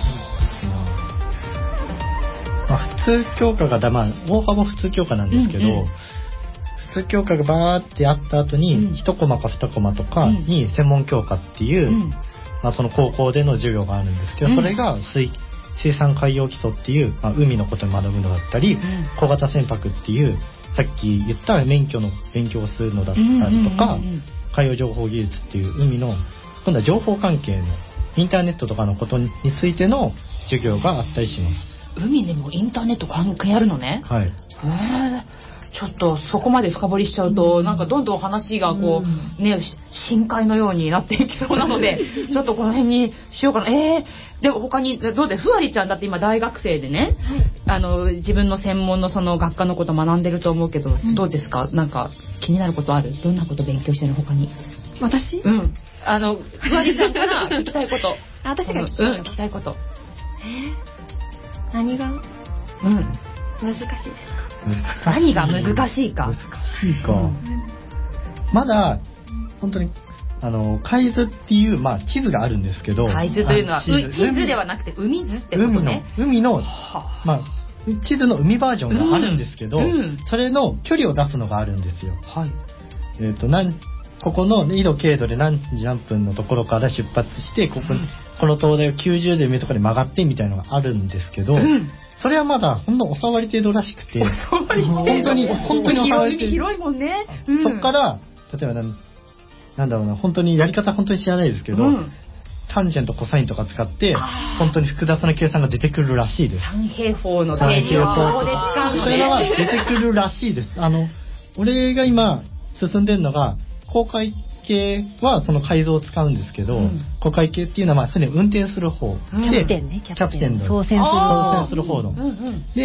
Speaker 5: まあ、普通教科がだ、まあ、大幅普通教科なんですけど、うんうん、普通教科がバーってあった後に、うん、いちコマかにコマとかに専門教科っていう、うんまあ、その高校での授業があるんですけど、うん、それが水水産海洋基礎っていう、まあ、海のことを学ぶのだったり、うん、小型船舶っていうさっき言った免許の勉強をするのだったりとか、うんうんうんうん、海洋情報技術っていう海の今度は情報関係のインターネットとかのことについての授業があったりします。
Speaker 2: 海でもインターネット関係あるのね。
Speaker 5: はい。へ
Speaker 2: え。ちょっとそこまで深掘りしちゃうと、うん、なんかどんどん話がこう、うん、ね深海のようになっていきそうなのでちょっとこの辺にしようかな。えー、でも他にどうでふわりちゃんだって今大学生でね、はい、あの自分の専門のその学科のこと学んでると思うけど、うん、どうですか？なんか気になることある？どんなこと勉強してるの他に？
Speaker 7: 私？
Speaker 2: うん。あのふわりちゃんから聞きたいこと。
Speaker 7: 私が聞きたいこと。
Speaker 2: うん、聞きたいこと。
Speaker 7: えー何が、うん、難しいですか？
Speaker 2: 何が難しいか。
Speaker 5: 難しいか。うん、まだ本当にあの海図っていう、まあ、地図があるんですけど、
Speaker 2: 海図というのは地 図, 地図ではなくて海図ってことね。
Speaker 5: 海の海の、まあ、地図の海バージョンがあるんですけど、うんうん、それの距離を出すのがあるんですよ。
Speaker 2: はい。
Speaker 5: えーと、なんここの緯度経度で何時何分のところから出発してここ、うん、この灯台をきゅうじゅうどにとかで曲がってみたいなのがあるんですけど、うん、それはまだほんのおさわり程度らしくて、本当に本当におさわり程度
Speaker 2: 広いもんね、
Speaker 5: うん、そこから例えばなんなんだろうな本当にやり方本当に知らないですけど、うん、タンジェントコサインとか使って本当に複雑な計算が出てくるらしいです。
Speaker 2: 三平方の定理をここで使うのね。
Speaker 5: それは出てくるらしいです。あの俺が今進んでるのが航海系はその改造を使うんですけど、うん、航海系っていうのはまあ船を運転する方、うん、
Speaker 8: キャプテンね、
Speaker 5: キャプテンの
Speaker 8: 操船する
Speaker 5: 操船する方の、
Speaker 2: うんうん、
Speaker 5: で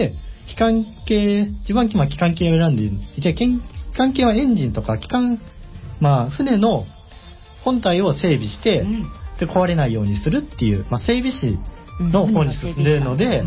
Speaker 5: 機関系、自分は今機関系を選んでいて、機関系はエンジンとか機関、まあ船の本体を整備して、うん、で壊れないようにするっていう、まあ、整備士の方に進んでるので、うん、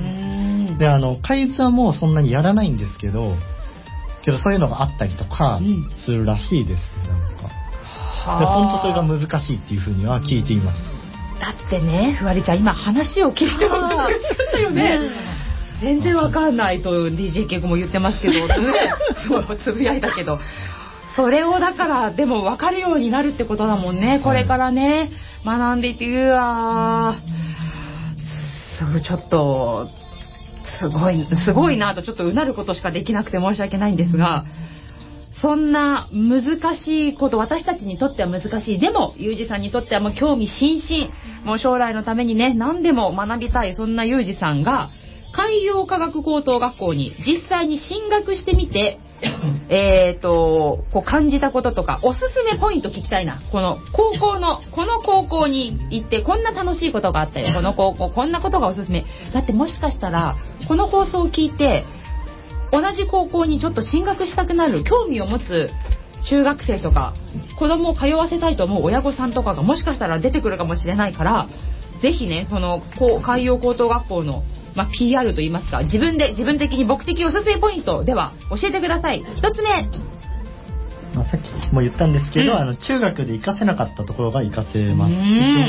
Speaker 5: であの開図はもうそんなにやらないんですけど、けどそういうのがあったりとかするらしいですね。なんかで本当それが難しいっていうふうには聞いています。
Speaker 2: だってね、ふわりちゃん今話を聞いても難しかったよね。全然わかんないと ディージェー ケイコも言ってますけど、ね、そうつぶやいたけど、それをだからでも分かるようになるってことだもんね。これからね、学んでいっているわ。すごいちょっとすごいすごいなとちょっとうなることしかできなくて申し訳ないんですが、そんな難しいこと、私たちにとっては難しい、でもユージさんにとってはもう興味津々、もう将来のためにね何でも学びたい、そんなユージさんが海洋科学高等学校に実際に進学してみてえっとこう感じたこととかおすすめポイント聞きたいな。この高校のこの高校に行ってこんな楽しいことがあったよ、この高校こんなことがおすすめだって、もしかしたらこの放送を聞いて同じ高校にちょっと進学したくなる興味を持つ中学生とか子供を通わせたいと思う親御さんとかがもしかしたら出てくるかもしれないから、ぜひねこの海洋高等学校の、まあ、ピーアール といいますか、自分で自分的に僕的おすすめポイントでは教えてください。一つ目、
Speaker 5: まあ、さっきも言ったんですけど、うん、あの中学で活かせなかったところが活かせます。うん、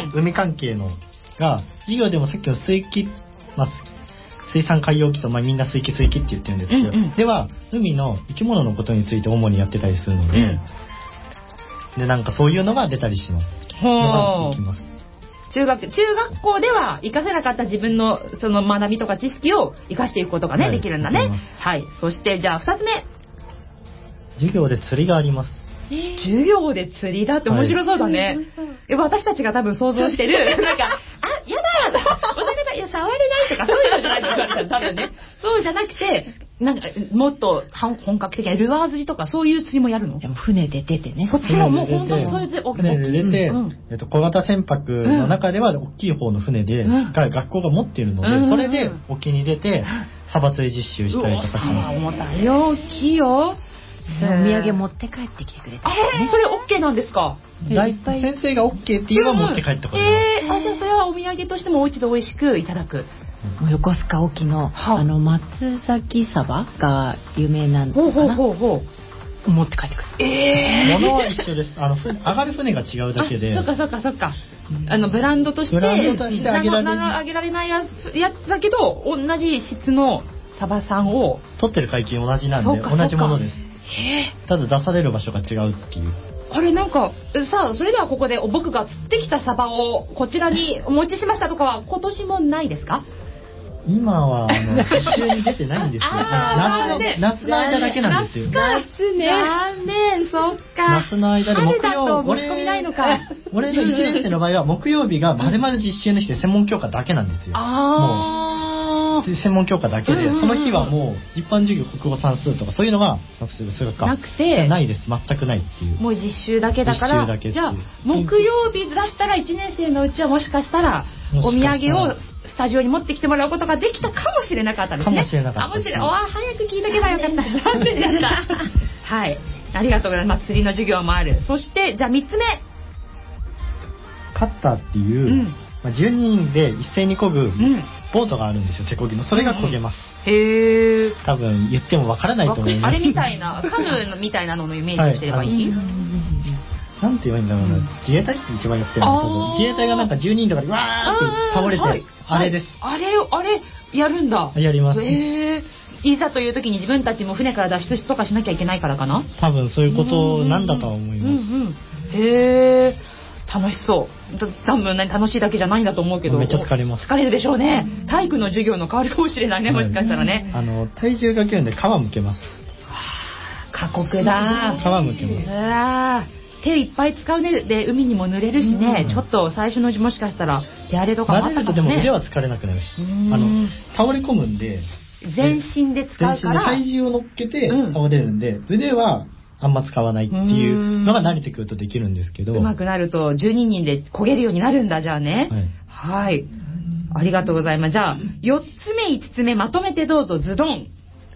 Speaker 5: 海関係のが授業でもさっきの水域、まあ、水産海洋基礎、まあ、みんな水域水域って言ってるんですけど、うんうん、では海の生き物のことについて主にやってたりするので、うん、でなんかそういうのが出たりします。
Speaker 2: ほう、中学中学校では活かせなかった自分のその学びとか知識を活かしていくことがね、はい、できるんだね。はい。そしてじゃあふたつめ、
Speaker 5: 授業で釣りがあります。
Speaker 2: 授業で釣りだって面白そうだね。はい、私たちが多分想像してるなんかあやだお魚いや触れないとかそういうのじゃないの多分ね。そうじゃなくてなんかもっと本格的なルアー釣りとかそういう釣りもやるの？
Speaker 3: でも船で出てね。
Speaker 2: そっちももう本当にそういう釣り
Speaker 5: 船で出て、うん、えっと小型船舶の中では大きい方の船で、うん、が学校が持っているので、うん、それで沖に出てサバ釣り実習したりとかします。
Speaker 2: 重たいよ、大きいよ。
Speaker 3: お土産持って帰ってきてくれた、
Speaker 2: ね、それ OK なんですか？
Speaker 5: 先生が OK って言えば持って帰ってこれます。
Speaker 2: えー、あ、じゃあそれはお土産としてもお家で美味しくいただく。
Speaker 3: 横須賀沖のあの松崎サバが有名なのかな。ほうほうほうほう。持って帰ってくる。
Speaker 2: え
Speaker 5: ー、物は一緒です。あの上がる船が違うだけで。
Speaker 2: そっかそっかそっか。あのブランドとして
Speaker 5: ブランドとしてあげられ
Speaker 2: ないあげられないやつだけど同じ質のサバさんを
Speaker 5: 取ってる海域同じなんで同じものです。ただ出される場所が違うっていう。
Speaker 2: あれなんかさあ、それではここで僕が釣ってきたサバをこちらにお持ちしましたとかは今年もないですか？
Speaker 5: 今はあの実習に出てないんですよ。夏の夏の間だけなんですよ。
Speaker 2: 夏ね。残念、そっか。
Speaker 5: 夏の間で木曜
Speaker 2: 日。申し込みないのか。
Speaker 5: 俺のいちねん生の場合は木曜日がまるまる実習の日で専門教科だけなんですよ。
Speaker 2: ああ。
Speaker 5: 専門教科だけで、その日はもう一般授業国語算数とかそういうのが数学か
Speaker 2: なくて
Speaker 5: ないです。全くないっていう。
Speaker 2: もう実習だけだから。
Speaker 5: 実習だけっていう。
Speaker 2: じゃあ木曜日だったらいちねん生のうちはもしかしたらお土産をスタジオに持ってきてもらうことができたかもしれなかったですね。
Speaker 5: かもしれなかった。
Speaker 2: あ、もしれない。あ、早く聞いとけばよかった。残念だった。はい。ありがとうございます。釣りの授業もある。そしてじゃあみっつめ。
Speaker 5: カッターっていう、うん、まあ、じゅうにんで一斉に漕ぐ、うんボートがあるんですよ、手漕ぎの。それが漕げます。
Speaker 2: うん、へえ。
Speaker 5: 多分言ってもわからないと思います。
Speaker 2: あれみたいなカヌーみたいなののイメージをしてればいい？はい、
Speaker 5: なんて言えばいいんだろうな。自衛隊って一番言ってるんですけど、自衛隊がなんかじゅうにんとかでわーって倒れて、はい、あれです。
Speaker 2: あれあれやるんだ。
Speaker 5: やります。
Speaker 2: へえ。いざという時に自分たちも船から脱出とかしなきゃいけないからかな。
Speaker 5: 多分そういうことなんだとは思います。うんうん
Speaker 2: うん、へえ。楽しそう。多分ね楽しいだけじゃないんだと思うけど。
Speaker 5: めっちゃ疲れます。
Speaker 2: 疲れるでしょうね。体育の授業の代わりかもしれないね、もしかしたらね。
Speaker 5: あの体重がけるんで皮むけます。
Speaker 2: はあ、過酷だ。
Speaker 5: 皮むけます。
Speaker 2: あ手いっぱい使うねで海にも濡れるしね、うん、ちょっと最初のうちもしかしたら手荒れとかもあったかもね。
Speaker 5: 慣れるとでも腕は疲れなくなるし、あの倒れ込むんで
Speaker 2: 全身で使うから
Speaker 5: 全身で体重を乗っけて倒れるんで、うん、腕はあんま使わないっていうのが慣れてくるとできるんですけど、
Speaker 2: うまくなるとじゅうににんで漕げるようになるんだ。じゃあね、はい、はい、ありがとうございます。じゃあよっつめいつつめまとめてどうぞ。ズドン。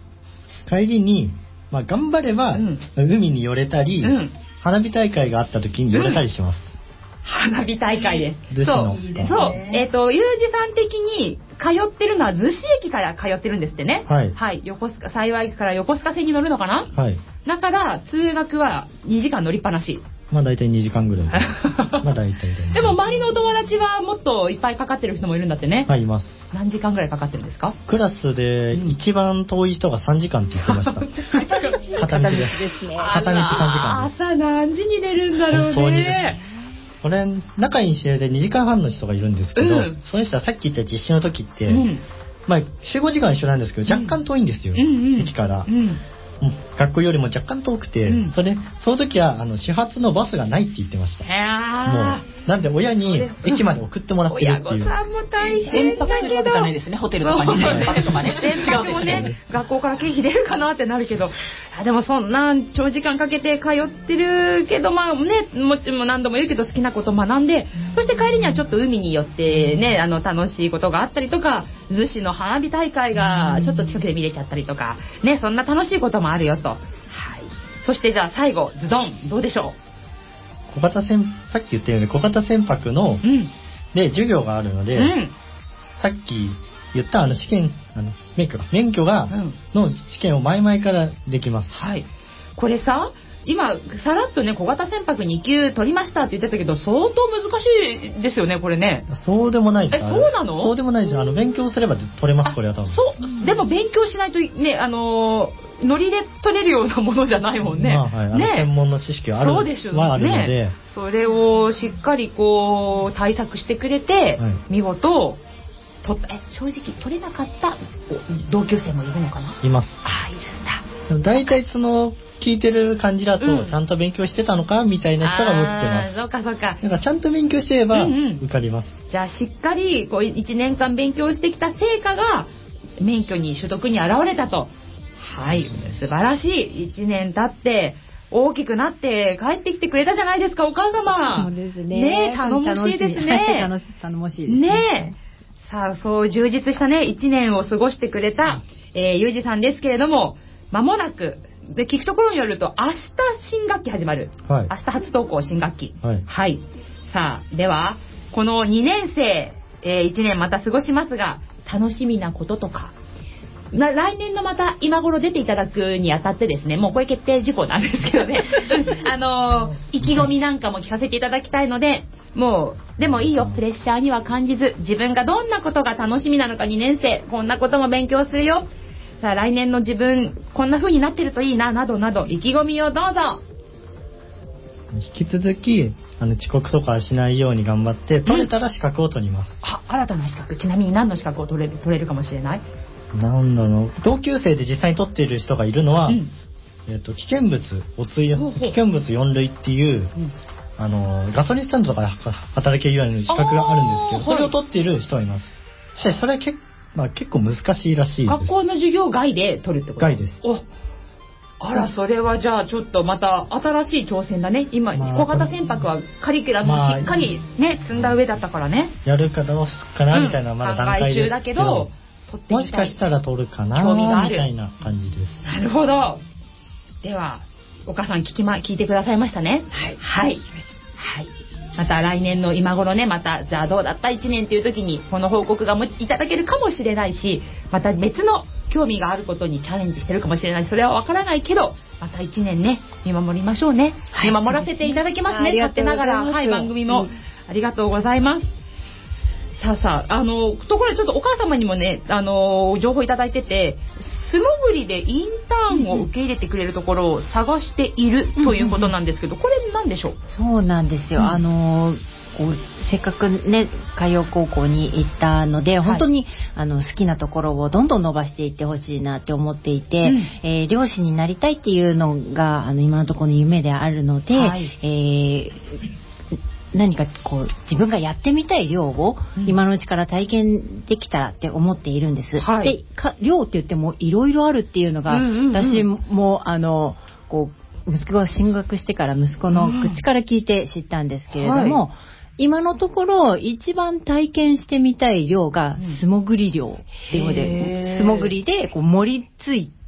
Speaker 5: 帰りに、まあ、頑張れば、うん、海に寄れたり、うん、花火大会があった時に寄れたりします。うん、
Speaker 2: 花火大会です。
Speaker 5: です
Speaker 2: そう。いいですね、そう。えっ、ー、と、ゆうじさん的に通ってるのは逗子駅から通ってるんですってね。はい。はい。横須賀、幸駅から横須賀線に乗るのかな。はい。だから、通学はにじかん乗りっぱなし。
Speaker 5: まあ大体にじかんぐらい。まあ大体で。
Speaker 2: でも周りのお友達はもっといっぱいかかってる人もいるんだってね。
Speaker 5: はい、います。
Speaker 2: 何時間ぐらいかかってるんですか？
Speaker 5: クラスで一番遠い人がさんじかんって言ってました。片道です。片道さんじかんです。
Speaker 2: 朝何時に寝るんだろうね。本当にです。
Speaker 5: これ、仲いい試合でにじかんはんの人がいるんですけど、うん、その人はさっき言った実習の時って、うん、まあ集合時間一緒なんですけど、若干遠いんですよ、うん、駅から。うんうん、学校よりも若干遠くて、うん、それその時はあの始発のバスがないって言ってました。もうなんで親に駅まで送ってもらってるっていう。
Speaker 2: 親御さんも大変だけど。
Speaker 3: 連泊するわけじゃないですね。ホテルとかにね。バスとかね。
Speaker 2: 連泊もね、学校から経費出るかなってなるけど、でもそんな長時間かけて通ってるけど、まあね、もちろん何度も言うけど好きなことを学んで、そして帰りにはちょっと海に寄ってね、あの楽しいことがあったりとか、逗子の花火大会がちょっと近くで見れちゃったりとか、ね、そんな楽しいこともあるよと。はい。そしてじゃあ最後、ズドン、どうでしょう？
Speaker 5: 小型船、さっき言ったように小型船舶の、うん、で授業があるので、うん、さっき言ったあの試験、あの免許が免許が、うん、の試験を前々からできます。
Speaker 2: はい。これさ、今さらっとね小型船舶にき級取りましたって言ってたけど相当難しいですよねこれね。
Speaker 5: そうでもないです。
Speaker 2: え、そうなの？
Speaker 5: そうでもないです。あの勉強すれば取れますこれは多分。
Speaker 2: そう。でも勉強しないとねあのー。ノリで取れるようなものじゃないもんね。
Speaker 5: まあはい、ね、専門の知識はある、
Speaker 2: そうでしょうね、
Speaker 5: はあるので、
Speaker 2: それをしっかりこう対策してくれて、はい、見事取った。え、正直取れなかった同級生もいるのかな？
Speaker 5: います。
Speaker 2: あ、いるんだ。
Speaker 5: だいたいその聞いてる感じだと、うん、ちゃんと勉強してたのかみたいな人が落ちてます。
Speaker 2: そうかそうか。
Speaker 5: だからちゃんと勉強してれば受かります。
Speaker 2: うんうん、じゃあしっかりこういちねんかん勉強してきた成果が免許に取得に現れたと。はい、素晴らしい。いちねん経って大きくなって帰ってきてくれたじゃないですかお母様。
Speaker 9: そうですね。
Speaker 2: ねえ、頼もしいですね。
Speaker 9: 楽し頼もしいですね。
Speaker 2: ねえ。さあ、そう充実したねいちねんを過ごしてくれた、えー、ゆうじさんですけれども、間もなくで聞くところによると明日新学期始まる。はい、明日初登校新学期。はい。はい。さあ、ではこのにねん生、えー、いちねんまた過ごしますが楽しみなこととか。まあ、来年のまた今頃出ていただくにあたってですね、もうこれ決定事項なんですけどねあの意気込みなんかも聞かせていただきたいので、もうでもいいよ、プレッシャーには感じず自分がどんなことが楽しみなのか、にねん生こんなことも勉強するよ、さあ来年の自分こんな風になってるといいななどなど意気込みをどうぞ。
Speaker 5: 引き続きあの遅刻とかしないように頑張って取れたら資格を取ります。うん、
Speaker 2: あ、新たな資格、ちなみに何の資格を取れる、取れるかもしれない？
Speaker 5: なんだろう、同級生で実際に取っている人がいるのは、うん、えー、と危険物おつい危険物よん類っていう、うん、あのガソリンスタンドとかで働けるような資格があるんですけど、それを取っている人はいます。でそれはけ、まあ、結構難しいらしいです。
Speaker 2: 学校の授業外で取るってこと？
Speaker 5: 外です。
Speaker 2: お、あら、それはじゃあちょっとまた新しい挑戦だね。今、まあ、小型船舶はカリキュラムをしっかりね、まあ、積んだ上だったからね。
Speaker 5: やるかどうかなみたいな、まだ段階で、
Speaker 2: うん、考え中だけど
Speaker 5: もしかしたら取るかな興味があるみたいな感じです。
Speaker 2: なるほど。ではお母さん聞きま聞いてくださいましたね。はいはい、はい、また来年の今頃ね、またじゃあどうだったいちねんっていう時にこの報告がもいただけるかもしれないし、また別の興味があることにチャレンジしてるかもしれない。それはわからないけどまたいちねんね見守りましょうね。はい、見守らせていただきますね。勝手ながら、はい、番組も、うん、ありがとうございます。さあさあ、あのところでちょっとお母様にもね、あの情報いただいてて、素潜りでインターンを受け入れてくれるところを探しているということなんですけど、これ何でしょう？
Speaker 8: そうなんですよ、うん、あのこうせっかくね海洋高校に行ったので本当に、はい、あの好きなところをどんどん伸ばしていってほしいなって思っていて、うん、えー、漁師になりたいっていうのがあの今のところの夢であるので、はい、えー何かこう自分がやってみたい漁を今のうちから体験できたらって思っているんです、はい、でか漁って言ってもいろいろあるっていうのが、うんうんうん、私もあのこう息子が進学してから息子の口から聞いて知ったんですけれども、うんはい、今のところ一番体験してみたい漁が素潜り漁っていうので、素潜りでこう盛りつい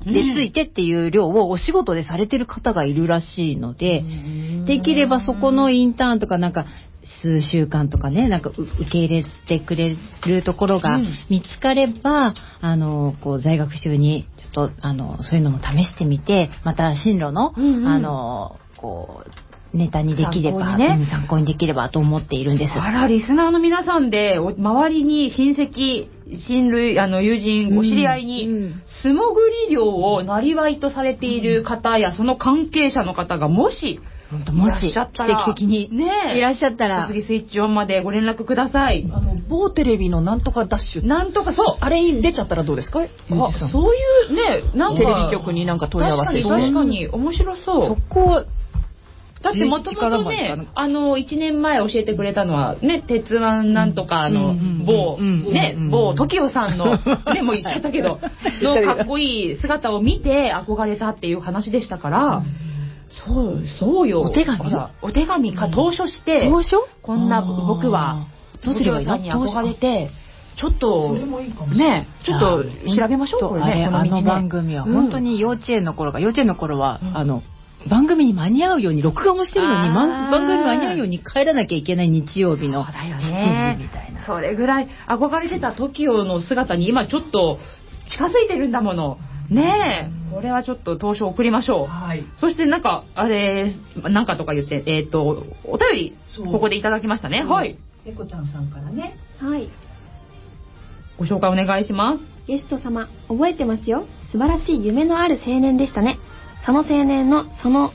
Speaker 8: でついてっていう量をお仕事でされてる方がいるらしいので、できればそこのインターンとかなんか数週間とかね、なんか受け入れてくれるところが見つかれば、うん、あのこう在学中にちょっとあのそういうのも試してみて、また進路の、うんうん、あのこうネタにできれば参考に、ね、参考にできればと思っているんです。
Speaker 2: あら、リスナーの皆さんで周りに親戚親類あの友人お知り合いに、うんうん、素潜り漁をなりわいとされている方やその関係者の方がもし
Speaker 8: もし奇跡的にいらっしゃったら、
Speaker 2: 小杉スイッチオンまでご連絡ください。
Speaker 3: あの某テレビのなんとかダッシュ、
Speaker 2: なんとかそう
Speaker 3: あれに出ちゃったらどうですか？あ、
Speaker 2: そういうね、なんか
Speaker 3: テレビ局になんか問い合わせして、
Speaker 2: 確かに面白そう。
Speaker 3: そこ
Speaker 2: だってもともとね、あのいちねんまえ教えてくれたのはね、鉄腕なんとかの某ね某 トキオ さんのねもう言っちゃったけどのかっこいい姿を見て憧れたっていう話でしたから。そうそうよ。
Speaker 8: お手紙
Speaker 2: お手紙か投書して、
Speaker 8: 投書
Speaker 2: こんな僕は
Speaker 8: どうすればいいの？
Speaker 2: に憧れてちょっとねちょっと調べましょう。これね、
Speaker 8: この道ね、あの番組は本当に幼稚園の頃が、幼稚園の頃は、うん、あの番組に間に合うように録画もしてるのに番組に間に合うように帰らなきゃいけない日曜日のしちじみたいな。
Speaker 2: それぐらい憧れてた トキオ の姿に今ちょっと近づいてるんだもの。ねえ、これはちょっと投書送りましょう。はい、そしてなんかあれなんかとか言ってえっ、ー、とお便りここでいただきましたね。うん、はい。
Speaker 3: ペコちゃんさんからね。
Speaker 7: はい。
Speaker 2: ご紹介お願いします。
Speaker 7: ゲスト様覚えてますよ。素晴らしい夢のある青年でしたね。その青年のその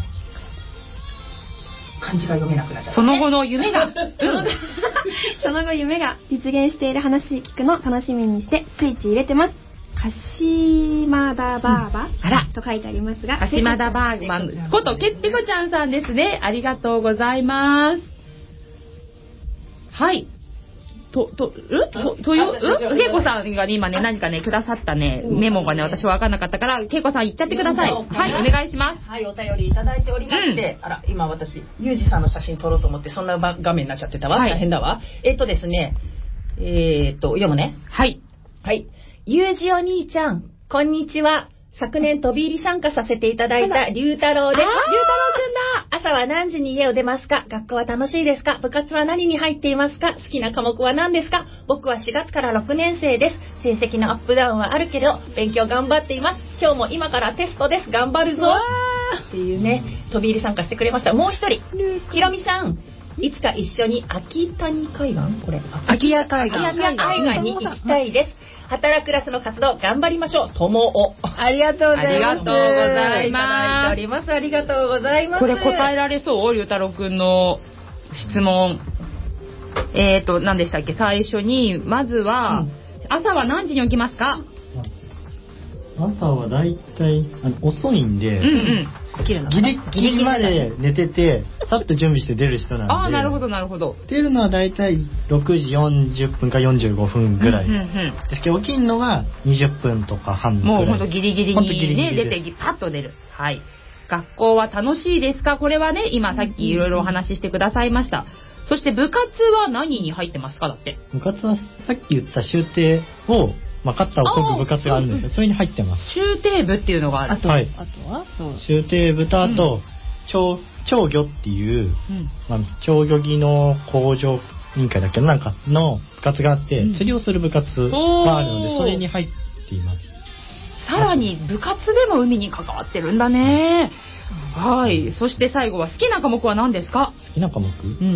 Speaker 3: 漢字が読めなくなっちゃった、ね。
Speaker 2: その後の夢が、うん、
Speaker 7: その後夢が実現している話聞くの楽しみにしてスイッチ入れてます。鹿島田バーバ、うん、あらと書いてありますが、
Speaker 2: 鹿島田バーバことけってこちゃんさんですね。ありがとうございます。はい。ととうととようけいこさんが、ね、今ね何かねくださったねメモがね私は分かんなかったからけいこさん言っちゃってください。はい、お願いします。
Speaker 3: はい、お便りいただいておりまして、うん、あら今私ゆうじさんの写真撮ろうと思ってそんな画面になっちゃってたわ、はい、大変だわ。えっとですねえー、っと読むね。
Speaker 2: はい
Speaker 3: はい。ゆうじお兄ちゃん、こんにちは。昨年飛び入り参加させていただいた龍太郎です。龍太郎くんだ。朝は何時に家を出ますか？学校は楽しいですか？部活は何に入っていますか？好きな科目は何ですか？僕はしがつからろくねん生です。成績のアップダウンはあるけど勉強頑張っています。今日も今からテストです。頑張るぞっていうね、飛び入り参加してくれました。もう一人、ひろみさん。いつか一緒に秋谷海岸これ
Speaker 8: 秋谷海岸
Speaker 3: 秋谷海岸に行きたいです。働くクラスの活動頑張りましょう。ともお。
Speaker 8: ありがとうございます。
Speaker 2: ありがとうございます。いた
Speaker 3: だいております。ありがとうございます。
Speaker 2: これ答えられそう？龍太郎くんの質問。えっと何でしたっけ？最初にまずは、うん、朝は何時に起きますか？
Speaker 5: 朝はだいたい遅いんで、うんうん、
Speaker 8: 起きるの
Speaker 5: ギリギリまで寝ててさっと準備して出る人なんで。
Speaker 2: ああ、なるほどなるほど。
Speaker 5: 出るのはだいたいろくじよんじゅっぷんかよんじゅうごふんぐらい、うんうんうん、ですけど起きるのがにじゅっぷんとか半ぐらい。
Speaker 2: もうほんとギリギリにね出てパッと出る。はい。学校は楽しいですか？これはね今さっきいろいろお話ししてくださいました。そして部活は何に入ってますか？だって
Speaker 5: 部活はさっき言った習艇をまあ、カッターをこぐ部活があるんですけど、それに入ってます。
Speaker 2: 習艇部っていうのがある。
Speaker 8: あと、はい、あとは
Speaker 5: そう習艇部とあと、うん、長長魚っていう、うんまあ、長魚技能向上委員会だっけなんかの部活があって、うん、釣りをする部活があるのでそれに入っています。
Speaker 2: さらに部活でも海に関わってるんだね。はい。そして最後は好きな科目は何ですか？
Speaker 5: 好きな科目、うん、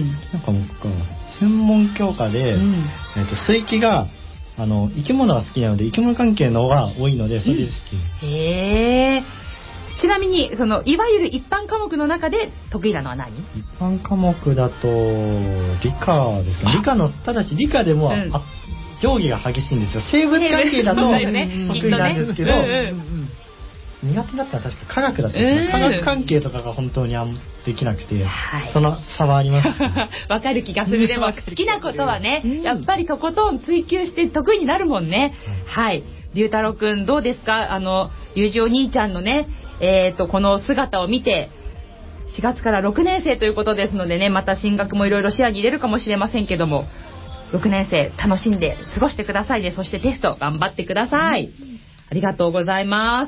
Speaker 5: 好きな科目か専門教科で、うんえー、と水域があの生き物が好きなので生き物関係の方が多いのでそれで好き、
Speaker 2: うん、へえ。ちなみにそのいわゆる一般科目の中で得意なのは何？
Speaker 5: 一般科目だと理科ですか。理科のただし理科でも、うん、上下が激しいんですよ。生物関係だと得意なんですけど、苦手だったら確か科学だったんですね、うん、科学関係とかが本当にあんできなくて、はい、その差はあります、ね、
Speaker 2: わかる気がする。でも好きなことはね、うん、やっぱりとことん追求して得意になるもんね、うん、はい龍太郎くんどうですか？あのゆうじお兄ちゃんのね、えー、とこの姿を見てしがつからろくねん生ということですのでね、また進学もいろいろ視野に入れるかもしれませんけどもろくねん生楽しんで過ごしてくださいね。そしてテスト頑張ってください、うん、ありがとうございます。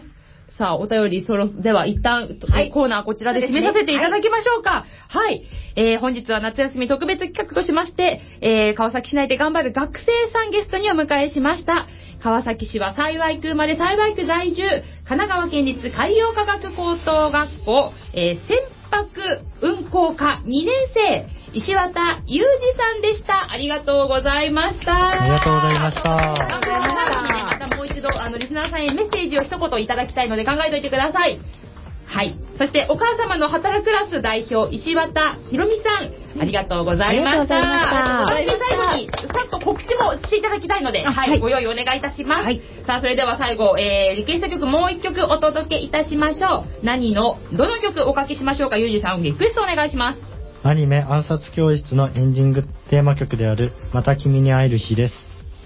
Speaker 2: さあ、お便りそろ、では一旦、はい、コーナーこちらで締めさせていただきましょうか。はい、はい。えー、本日は夏休み特別企画としまして、えー、川崎市内で頑張る学生さんゲストにお迎えしました。川崎市は幸区生まれ幸区在住、神奈川県立海洋科学高等学校、えー、船舶運航科にねん生、石渡裕二さんでした。ありがとうございました。
Speaker 5: ありがとうございました。
Speaker 2: 番組の最後にね、またもう一度、あの、リスナーさんへメッセージを一言いただきたいので考えておいてください。はい。そして、お母様の働くクラス代表、石渡ひろみさん、ありがとうございました。番組最後に、さっと告知もしていただきたいので、はい、はい、ご用意お願いいたします。はい、さあ、それでは最後、えー、リクエスト曲もう一曲お届けいたしましょう。何の、どの曲おかけしましょうか。ゆうじさん、リクエストお願いします。
Speaker 5: アニメ暗殺教室のエンディングテーマ曲であるまた君に会える日です。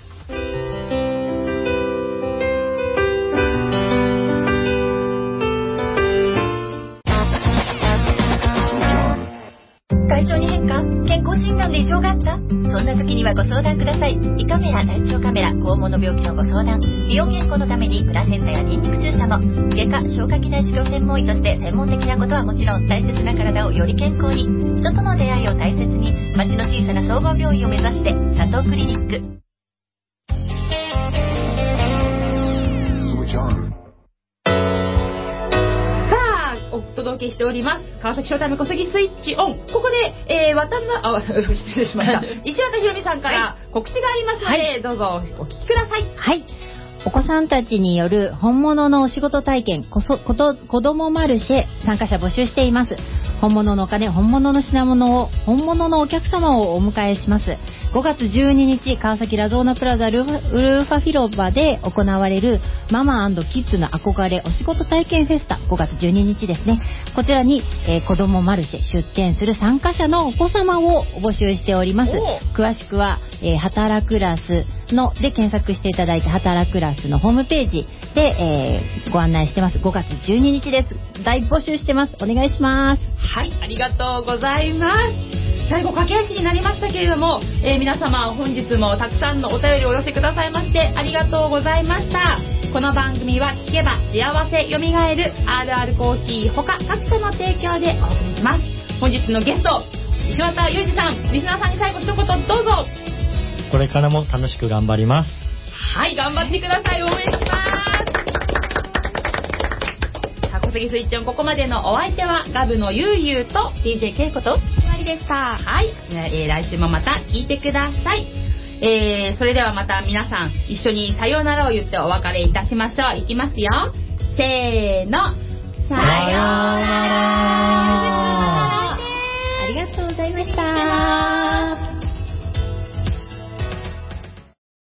Speaker 1: 体調に変化？健康診断で異常があった？そんな時にはご相談ください。胃カメラ、大腸カメラ、肛門の病気のご相談、美容健康のためにプラセンタやニンニク注射も、外科、消化器内視鏡専門医として専門的なことはもちろん、大切な体をより健康に、人との出会いを大切に、町の小さな総合病院を目指して、佐藤クリニック。
Speaker 2: お届けしております川崎ショータイム小杉スイッチオン。ここで、えー、渡辺あ失礼しました石渡ひろみさんから告知がありますので、はい、どうぞお聞きください。
Speaker 8: はい、お子さんたちによる本物のお仕事体験こそこと子どもマルシェ参加者募集しています。本物のお金、本物の品物を、本物のお客様をお迎えします。ごがつじゅうににち、川崎ラゾーナプラザルーウルファ広場で行われるママ&キッズの憧れお仕事体験フェスタ、ごがつじゅうににちですね。こちらに、えー、子どもマルシェ出店する参加者のお子様を募集しております。詳しくは、えー、働くラスので検索していただいて、働くラスのホームページで、えー、ご案内してます。ごがつじゅうににちです。大募集してます。お願いします。
Speaker 2: はい、ありがとうございます。最後駆け足になりましたけれども、えー、皆様本日もたくさんのお便りをお寄せくださいましてありがとうございました。この番組は聞けば幸せよみがえる アールアール コーヒー他各社の提供でお送りします。本日のゲスト石渡裕二さん、リスナーさんに最後一言どうぞ。
Speaker 5: これからも楽しく頑張ります。
Speaker 2: はい、頑張ってください。応援します。小杉スイッチオン、ここまでのお相手はガブのゆうゆうと ディージェー ケイコとひまりでした。はい、えー、来週もまた聞いてください。えー、それではまた皆さん一緒にさようならを言ってお別れいたしましょう。いきますよ、せーの、さようなら。
Speaker 8: ありがとうございました。